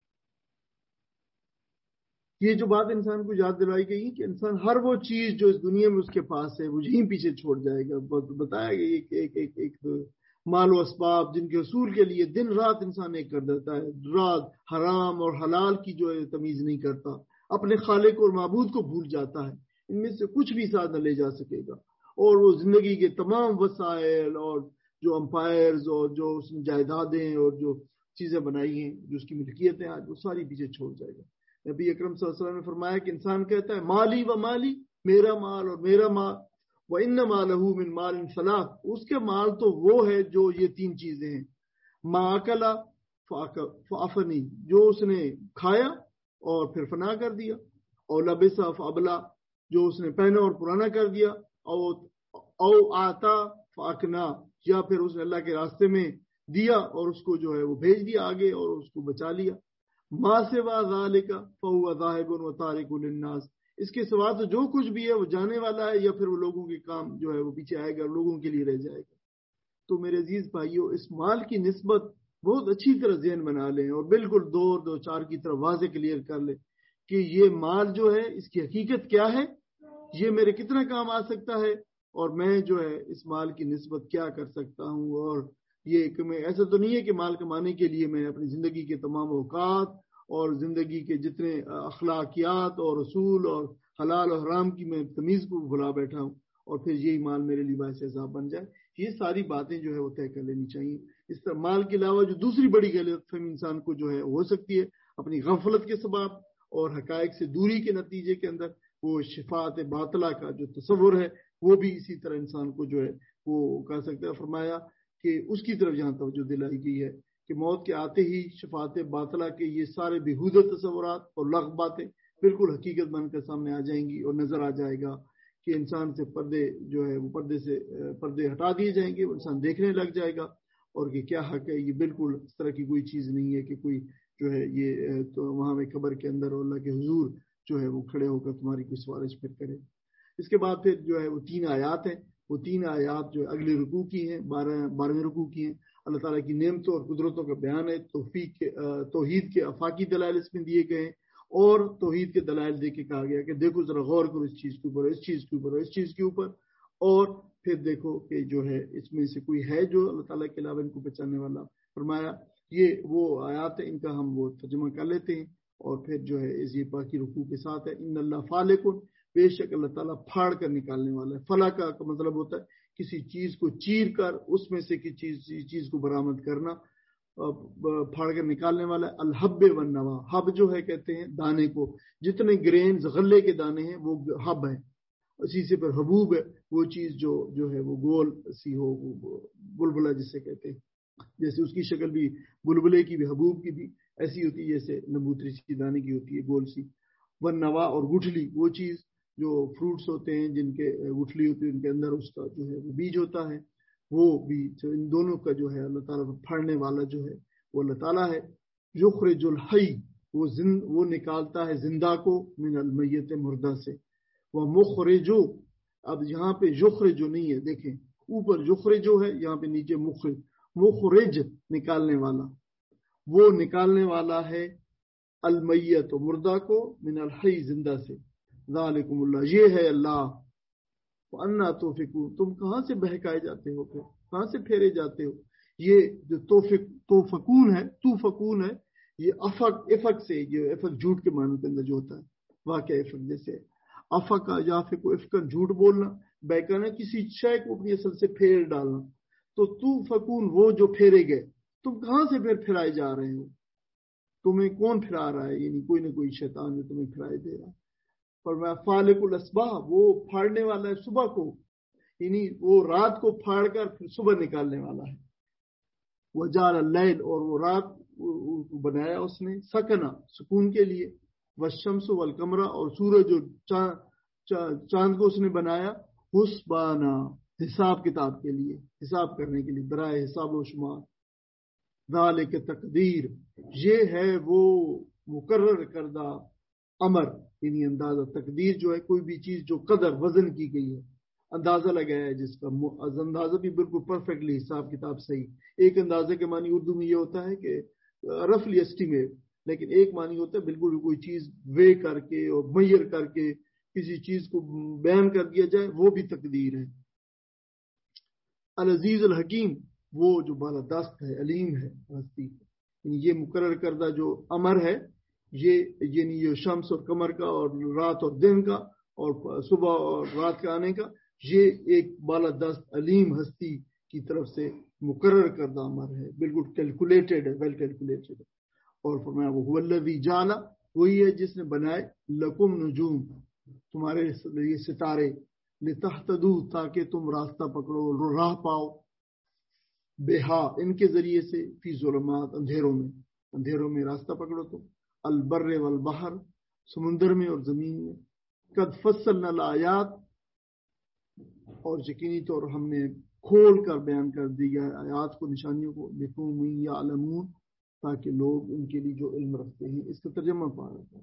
یہ جو بات انسان کو یاد دلائی گئی کہ انسان ہر وہ چیز جو اس دنیا میں اس کے پاس ہے وہ یہیں پیچھے چھوڑ جائے گا۔ بتایا گیا ایک ایک ایک ایک مال و اسباب جن کے حصول کے لیے دن رات انسان ایک کر دیتا ہے، رات حرام اور حلال کی جو ہے تمیز نہیں کرتا، اپنے خالق اور معبود کو بھول جاتا ہے، ان میں سے کچھ بھی ساتھ نہ لے جا سکے گا، اور وہ زندگی کے تمام وسائل اور جو امپائرز اور جو اس نے جائیدادیں اور جو چیزیں بنائی ہیں جو اس کی ملکیت ہیں آج، وہ ساری پیچھے چھوڑ جائے گا۔ نبی اکرم صلی اللہ علیہ وسلم نے فرمایا کہ انسان کہتا ہے مالی و مالی، میرا مال اور میرا مال، وَإِنَّمَا لَهُ مِن مَالٍ ثَلَاثٍ، اس کے مال تو وہ ہے جو یہ تین چیزیں ہیں، مَا أَكَلَ فَأَفْنَى، جو اس نے کھایا اور پھر فنا کر دیا، اور لَبِسَ فَأَبْلَى، جو اس نے پہنا اور پرانا کر دیا، او آتا فَأَكْنَى، یا پھر اس نے اللہ کے راستے میں دیا اور اس کو جو ہے وہ بھیج دیا آگے اور اس کو بچا لیا، مَا سِوَى ذَلِكَ فَهُوَ ذَاهِبٌ وَتَارِكٌ لِلنَّاسِ، اس کے سوا تو جو کچھ بھی ہے وہ جانے والا ہے یا پھر وہ لوگوں کے کام جو ہے وہ پیچھے آئے گا، لوگوں کے لیے رہ جائے گا۔ تو میرے عزیز بھائیوں، اس مال کی نسبت بہت اچھی طرح ذہن بنا لیں اور بالکل دو دو چار کی طرح واضح کلیئر کر لیں کہ یہ مال جو ہے اس کی حقیقت کیا ہے، یہ میرے کتنا کام آ سکتا ہے، اور میں جو ہے اس مال کی نسبت کیا کر سکتا ہوں۔ اور یہ کہ میں ایسا تو نہیں ہے کہ مال کمانے کے لیے میں اپنی زندگی کے تمام اوقات اور زندگی کے جتنے اخلاقیات اور اصول اور حلال اور حرام کی میں تمیز کو بھلا بیٹھا ہوں اور پھر یہی مال میرے لیے باعث عذاب بن جائے۔ یہ ساری باتیں جو ہے وہ طے کر لینی چاہیے۔ اس طرح مال کے علاوہ جو دوسری بڑی غلط فہمی انسان کو جو ہے ہو سکتی ہے اپنی غفلت کے سبب اور حقائق سے دوری کے نتیجے کے اندر، وہ شفاعت باطلہ کا جو تصور ہے وہ بھی اسی طرح انسان کو جو ہے وہ کہہ سکتا ہے۔ فرمایا کہ اس کی طرف جہاں توجہ دلائی گئی ہے کہ موت کے آتے ہی شفاعت باطلہ کے یہ سارے بےہودہ تصورات اور لغو باتیں بالکل حقیقت بن کر سامنے آ جائیں گی، اور نظر آ جائے گا کہ انسان سے پردے جو ہے وہ پردے سے پردے ہٹا دیے جائیں گے، انسان دیکھنے لگ جائے گا اور کہ کیا حق ہے۔ یہ بالکل اس طرح کی کوئی چیز نہیں ہے کہ کوئی جو ہے یہ تو وہاں میں قبر کے اندر اللہ کے حضور جو ہے وہ کھڑے ہو کر تمہاری کوئی سفارش پھر کرے۔ اس کے بعد پھر جو ہے وہ تین آیات ہیں، وہ تین آیات جو اگلے رکوع کی ہیں، بارہ بارہویں رکوع کی ہیں۔ اللہ تعالیٰ کی نعمتوں اور قدرتوں کا بیان ہے، توفیق کے توحید کے افاقی دلائل اس میں دیے گئے ہیں، اور توحید کے دلائل دے کے کہا گیا کہ دیکھو ذرا غور کرو اس چیز کے اوپر، اس چیز کے اوپر، اس چیز کے اوپر، اور پھر دیکھو کہ جو ہے اس میں سے کوئی ہے جو اللہ تعالیٰ کے علاوہ ان کو پہچاننے والا۔ فرمایا یہ وہ آیات ہیں، ان کا ہم وہ ترجمہ کر لیتے ہیں، اور پھر جو ہے اس یہ پاکی رکوع کے ساتھ ہے، ان اللہ فالق، بے شک اللہ تعالیٰ پھاڑ کر نکالنے والا ہے۔ فلا کا مطلب ہوتا ہے کسی چیز کو چیر کر اس میں سے کسی چیز, چیز کو برآمد کرنا، پھاڑ کر نکالنے والا ہے۔ الحب والنوا، حب جو ہے کہتے ہیں دانے کو، جتنے گرینز غلے کے دانے ہیں وہ حب ہے، اسی سے پھر حبوب ہے وہ چیز جو جو ہے وہ گول سی ہو، بلبلہ جسے کہتے ہیں، جیسے اس کی شکل بھی بلبلے کی بھی حبوب کی بھی ایسی ہوتی ہے جیسے نبوتری سی دانے کی ہوتی ہے گول سی۔ والنوا، اور گٹھلی، وہ چیز جو فروٹس ہوتے ہیں جن کے گٹھلی ہوتی ہے ان کے اندر اس کا جو ہے وہ بیج ہوتا ہے، وہ بھی ان دونوں کا جو ہے اللہ تعالیٰ پھاڑنے والا جو ہے وہ اللہ تعالیٰ ہے۔ یخرج الحی، وہ زند وہ نکالتا ہے زندہ کو من المیت مردہ سے، وہ مخرجو، اب یہاں پہ یخرجو نہیں ہے، دیکھیں اوپر یخرجو ہے، یہاں پہ نیچے مخرج، مخرج نکالنے والا، وہ نکالنے والا ہے المیت مردہ کو من الحی زندہ سے۔ ذالکم اللہ، یہ ہے اللہ، وَأَنَّا تُؤْفَكُونَ، تم کہاں سے بہکائے جاتے ہو، پھر کہاں سے پھیرے جاتے ہو۔ یہ جو توفق توفکون ہے، توفکون ہے، یہ افق افق سے، یہ افق جھوٹ کے معنی کے اندر جو ہوتا ہے، واقع افق جیسے افق یافق افقن جھوٹ بولنا، بہکانا، کسی شے کو اپنی اصل سے پھیر ڈالنا۔ تو توفکون وہ جو پھیرے گئے، تم کہاں سے پھر پھرائے جا رہے ہو، تمہیں کون پھرا رہا ہے، یعنی کوئی نہ کوئی شیطان جو تمہیں پھرائے دے رہا ہے۔ فرمایا فالق الاصباح، وہ پھاڑنے والا ہے صبح کو، یعنی وہ رات کو پھاڑ کر پھر صبح نکالنے والا ہے۔ وجعل اللیل، اور وہ رات بنایا اس نے سکنا، سکون کے لیے، والشمس والقمر، اور سورج اور چاند کو اس نے بنایا حسبانا، حساب کتاب کے لیے، حساب کرنے کے لیے، برائے حساب و شمار۔ ذالک تقدیر، یہ ہے وہ مقرر کردہ امر، یعنی اندازہ۔ تقدیر جو ہے کوئی بھی چیز جو قدر وزن کی گئی ہے، اندازہ لگایا ہے جس کا، اندازہ بھی بالکل پرفیکٹلی حساب کتاب صحیح۔ ایک اندازے کے معنی اردو میں یہ ہوتا ہے کہ رفلی اسٹیمیٹ، لیکن ایک معنی ہوتا ہے بالکل کوئی چیز وے کر کے اور میئر کر کے کسی چیز کو بیان کر دیا جائے، وہ بھی تقدیر ہے۔ العزیز الحکیم، وہ جو بالادست ہے، علیم ہے، ہستی، یعنی یہ مقرر کردہ جو امر ہے، یہ یعنی یہ شمس اور قمر کا اور رات اور دن کا اور صبح اور رات کا آنے کا، یہ ایک بالادست علیم ہستی کی طرف سے مقرر کردہ امر ہے، بالکل کیلکولیٹڈ ہے، ویل کیلکولیٹڈ ہے۔ اور فرمایا وہ الذی جعل، وہی ہے جس نے بنائے لکم نجوم، تمہارے لیے ستارے، لتہتدوا، تاکہ تم راستہ پکڑو، راہ پاؤ، بہا، ان کے ذریعے سے، فی ظلمات، اندھیروں میں، اندھیروں میں راستہ پکڑو تم، البر والبحر، سمندر میں اور زمین میں، قد فصلنا الآیات، اور یقینی طور ہم نے کھول کر بیان کر دیا ہے آیات کو، نشانیوں کو، لقوم یعلمون، تاکہ لوگ ان کے لیے جو علم رکھتے ہیں۔ اس کا ترجمہ پا رہا ہے۔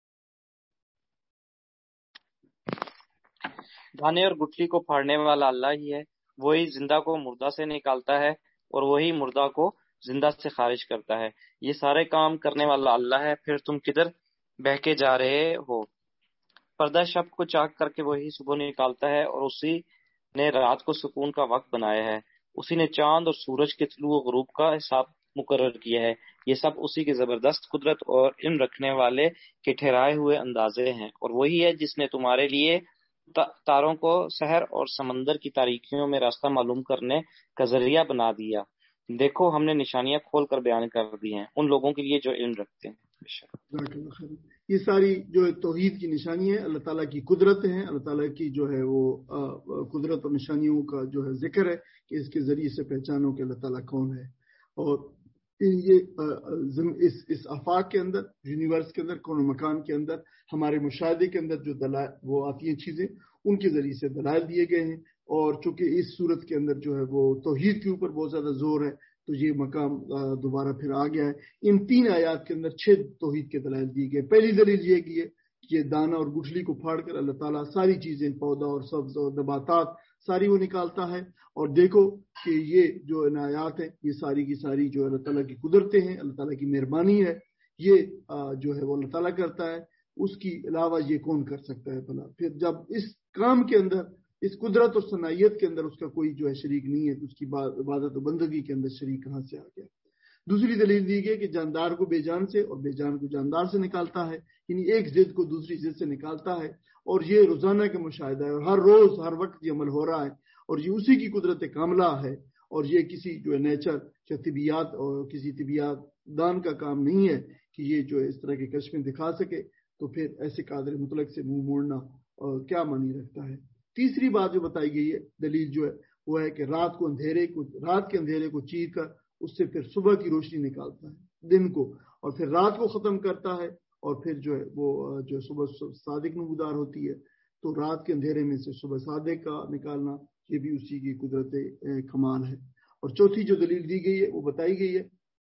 دانے اور گٹھلی کو پھاڑنے والا اللہ ہی ہے، وہی زندہ کو مردہ سے نکالتا ہے اور وہی مردہ کو زندہ سے خارج کرتا ہے۔ یہ سارے کام کرنے والا اللہ ہے، پھر تم کدھر بہکے جا رہے ہو۔ پردہ شب کو چاک کر کے وہی صبح نکالتا ہے، اور اسی نے رات کو سکون کا وقت بنایا ہے۔ اسی نے چاند اور سورج کے طلوع و غروب کا حساب مقرر کیا ہے۔ یہ سب اسی کے زبردست قدرت اور علم رکھنے والے کے ٹھہرائے ہوئے اندازے ہیں۔ اور وہی ہے جس نے تمہارے لیے تاروں کو سحر اور سمندر کی تاریکیوں میں راستہ معلوم کرنے کا ذریعہ بنا دیا۔ دیکھو ہم نے نشانیاں کھول کر بیان کر دی ہیں ان لوگوں کے لیے جو علم رکھتے ہیں۔ یہ ساری جو ہے توحید کی نشانی ہے، اللہ تعالیٰ کی قدرت ہیں، اللہ تعالیٰ کی جو ہے وہ قدرت اور نشانیوں کا جو ہے ذکر ہے کہ اس کے ذریعے سے پہچانو کہ اللہ تعالیٰ کون ہے. اور یہ اس اس آفاق کے اندر، یونیورس کے اندر، کون مکان کے اندر، ہمارے مشاہدے کے اندر جو دلائل وہ آتی ہیں چیزیں، ان کے ذریعے سے دلائل دیے گئے ہیں. اور چونکہ اس صورت کے اندر جو ہے وہ توحید کے اوپر بہت زیادہ زور ہے، تو یہ مقام دوبارہ پھر آ گیا ہے. ان تین آیات کے اندر چھ توحید کے دلائل دیے گئے. پہلی دلیل یہ کی ہے کہ یہ دانا اور گٹھلی کو پھاڑ کر اللہ تعالیٰ ساری چیزیں، پودا اور سبز اور نباتات ساری وہ نکالتا ہے. اور دیکھو کہ یہ جو آیات ہیں یہ ساری کی ساری جو اللہ تعالیٰ کی قدرتیں ہیں، اللہ تعالیٰ کی مہربانی ہے. یہ جو ہے وہ اللہ تعالیٰ کرتا ہے، اس کی علاوہ یہ کون کر سکتا ہے بھلا؟ پھر جب اس کام کے اندر، اس قدرت اور صنعیت کے اندر اس کا کوئی جو ہے شریک نہیں ہے، تو اس کی عبادت و بندگی کے اندر شریک کہاں سے آ گیا؟ دوسری دلیل دی گئی کہ جاندار کو بے جان سے اور بے جان کو جاندار سے نکالتا ہے، یعنی ایک ضد کو دوسری ضد سے نکالتا ہے. اور یہ روزانہ کا مشاہدہ ہے، اور ہر روز ہر وقت یہ عمل ہو رہا ہے، اور یہ اسی کی قدرت کاملہ ہے. اور یہ کسی جو ہے نیچر یا طبیعت اور کسی طبیعت دان کا کام نہیں ہے کہ یہ جو ہے اس طرح کے کشفیں دکھا سکے. تو پھر ایسے قادر مطلق سے منہ موڑنا اور کیا معنی رکھتا ہے؟ تیسری بات جو بتائی گئی ہے، دلیل جو ہے وہ ہے کہ رات کو اندھیرے کو رات کے اندھیرے کو چیر کر اس سے پھر صبح کی روشنی نکالتا ہے دن کو، اور پھر رات کو ختم کرتا ہے، اور پھر جو ہے وہ جو صبح صادق نمودار ہوتی ہے. تو رات کے اندھیرے میں سے صبح صادق کا نکالنا یہ بھی اسی کی قدرت کمال ہے. اور چوتھی جو دلیل دی گئی ہے وہ بتائی گئی ہے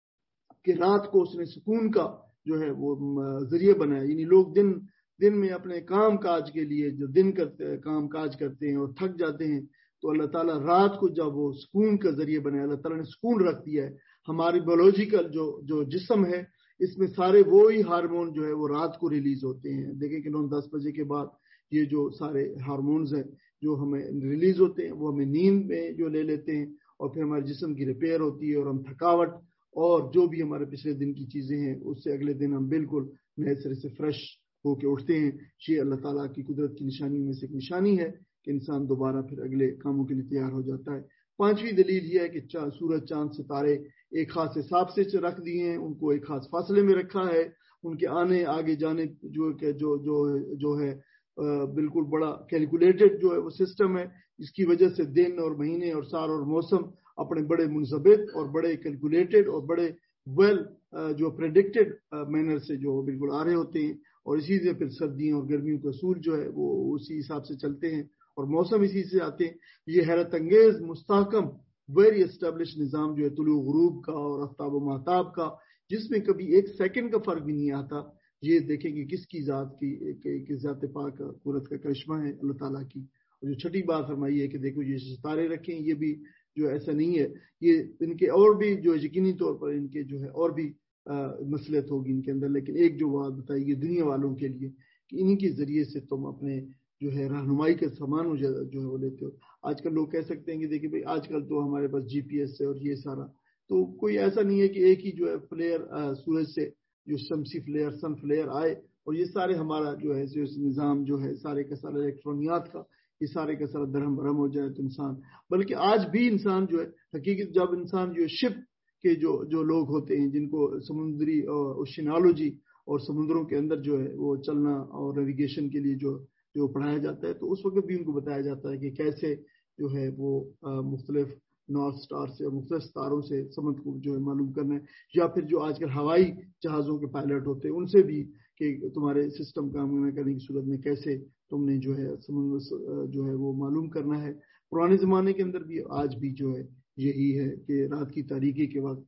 کہ رات کو اس نے سکون کا جو ہے وہ ذریعہ بنایا. یعنی لوگ دن دن میں اپنے کام کاج کے لیے جو دن کرتے کام کاج کرتے ہیں اور تھک جاتے ہیں، تو اللہ تعالیٰ رات کو جب وہ سکون کا ذریعہ بنایا، اللہ تعالیٰ نے سکون رکھ دیا ہے. ہماری بایولوجیکل جو جو جسم ہے، اس میں سارے وہی ہارمون جو ہے وہ رات کو ریلیز ہوتے ہیں. دیکھیں کہ نو دس بجے کے بعد یہ جو سارے ہارمونز ہیں جو ہمیں ریلیز ہوتے ہیں، وہ ہمیں نیند میں جو لے لیتے ہیں، اور پھر ہمارے جسم کی ریپیئر ہوتی ہے، اور ہم تھکاوٹ اور جو بھی ہمارے پچھلے دن کی چیزیں ہیں اس سے اگلے دن ہم بالکل نئے سرے سے فریش ہو کے اٹھتے ہیں. یہ اللہ تعالیٰ کی قدرت کی نشانی میں سے ایک نشانی ہے کہ انسان دوبارہ پھر اگلے کاموں کے لیے تیار ہو جاتا ہے. پانچویں دلیل یہ ہے کہ سورج، چاند، ستارے ایک خاص حساب سے رکھ دیے ہیں، ان کو ایک خاص فاصلے میں رکھا ہے. ان کے آنے آگے جانے جو کہ جو جو جو ہے بالکل بڑا کیلکولیٹڈ جو ہے وہ سسٹم ہے، جس کی وجہ سے دن اور مہینے اور سال اور موسم اپنے بڑے منضبط اور بڑے کیلکولیٹڈ اور بڑے ویل جو پریڈکٹڈ مینر سے جو بالکل آ رہے ہوتے ہیں. اور اسی سے پھر سردیوں اور گرمیوں کے اصول جو ہے وہ اسی حساب سے چلتے ہیں، اور موسم اسی سے آتے ہیں. یہ حیرت انگیز مستحکم ویری اسٹیبلش نظام جو ہے طلوع غروب کا اور آفتاب و مہتاب کا، جس میں کبھی ایک سیکنڈ کا فرق بھی نہیں آتا. یہ دیکھیں کہ کس کی ذات کی ذات پاک قدرت کا کرشمہ ہے اللہ تعالیٰ کی. اور جو چھٹی بات فرمائی ہے کہ دیکھو یہ ستارے رکھیں، یہ بھی جو ایسا نہیں ہے، یہ ان کے اور بھی جو یقینی طور پر ان کے جو ہے اور بھی مصلحت ہوگی ان کے اندر. لیکن ایک جو بات بتائی گئی دنیا والوں کے لیے کہ انہی کے ذریعے سے تم اپنے جو ہے رہنمائی کا سامان جو ہے وہ لیتے ہو. آج کل لوگ کہہ سکتے ہیں کہ دیکھیں بھائی آج کل تو ہمارے پاس جی پی ایس ہے اور یہ سارا، تو کوئی ایسا نہیں ہے کہ ایک ہی جو ہے فلیئر سورج سے جو شمسی فلیئر سن فلیئر آئے اور یہ سارے ہمارا جو ہے نظام جو ہے سارے کا سارا الیکٹرونیات کا یہ سارے کا سارا درہم برہم ہو جائے تو انسان. بلکہ آج بھی انسان جو ہے حقیقت جب انسان جو شپ کے جو جو لوگ ہوتے ہیں جن کو سمندری اوشینالوجی اور سمندروں کے اندر جو ہے وہ چلنا اور نیویگیشن کے لیے جو جو پڑھایا جاتا ہے، تو اس وقت بھی ان کو بتایا جاتا ہے کہ کیسے جو ہے وہ مختلف نارتھ سٹار سے اور مختلف ستاروں سے سمت کو جو ہے معلوم کرنا ہے. یا پھر جو آج کل ہوائی جہازوں کے پائلٹ ہوتے ہیں ان سے بھی کہ تمہارے سسٹم کام کرنے کی صورت میں کیسے تم نے جو ہے سمندر جو ہے وہ معلوم کرنا ہے. پرانے زمانے کے اندر بھی آج بھی جو ہے یہی ہے کہ رات کی تاریکی کے وقت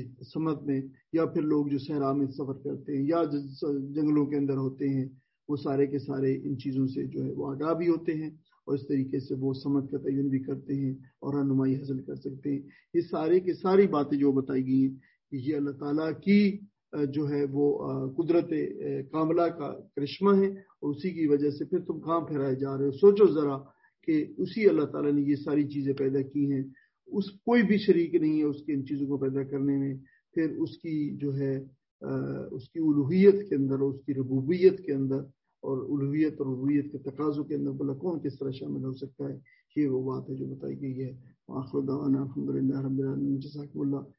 سمت میں یا پھر لوگ جو صحرا میں سفر کرتے ہیں یا جنگلوں کے اندر ہوتے ہیں وہ سارے کے سارے ان چیزوں سے جو ہے وہ آگاہ بھی ہوتے ہیں اور اس طریقے سے وہ سمت کا تعین بھی کرتے ہیں اور رہنمائی حاصل کر سکتے ہیں. یہ سارے کی ساری باتیں جو بتائی گئی ہیں یہ اللہ تعالیٰ کی جو ہے وہ قدرت کاملہ کا کرشمہ ہے اور اسی کی وجہ سے پھر تم کہاں پھیرائے جا رہے ہو. سوچو ذرا کہ اسی اللہ تعالیٰ نے یہ ساری چیزیں پیدا کی ہیں، اس کوئی بھی شریک نہیں ہے اس کے ان چیزوں کو پیدا کرنے میں. پھر اس کی جو ہے اس کی الوہیت کے اندر اور اس کی ربوبیت کے اندر اور الوہیت اور ربوبیت کے تقاضوں کے اندر بلا کون کس طرح شامل ہو سکتا ہے. یہ وہ بات ہے جو بتائی گئی ہے. آخر دعوانا الحمدللہ رب العالمین. جزاکم اللہ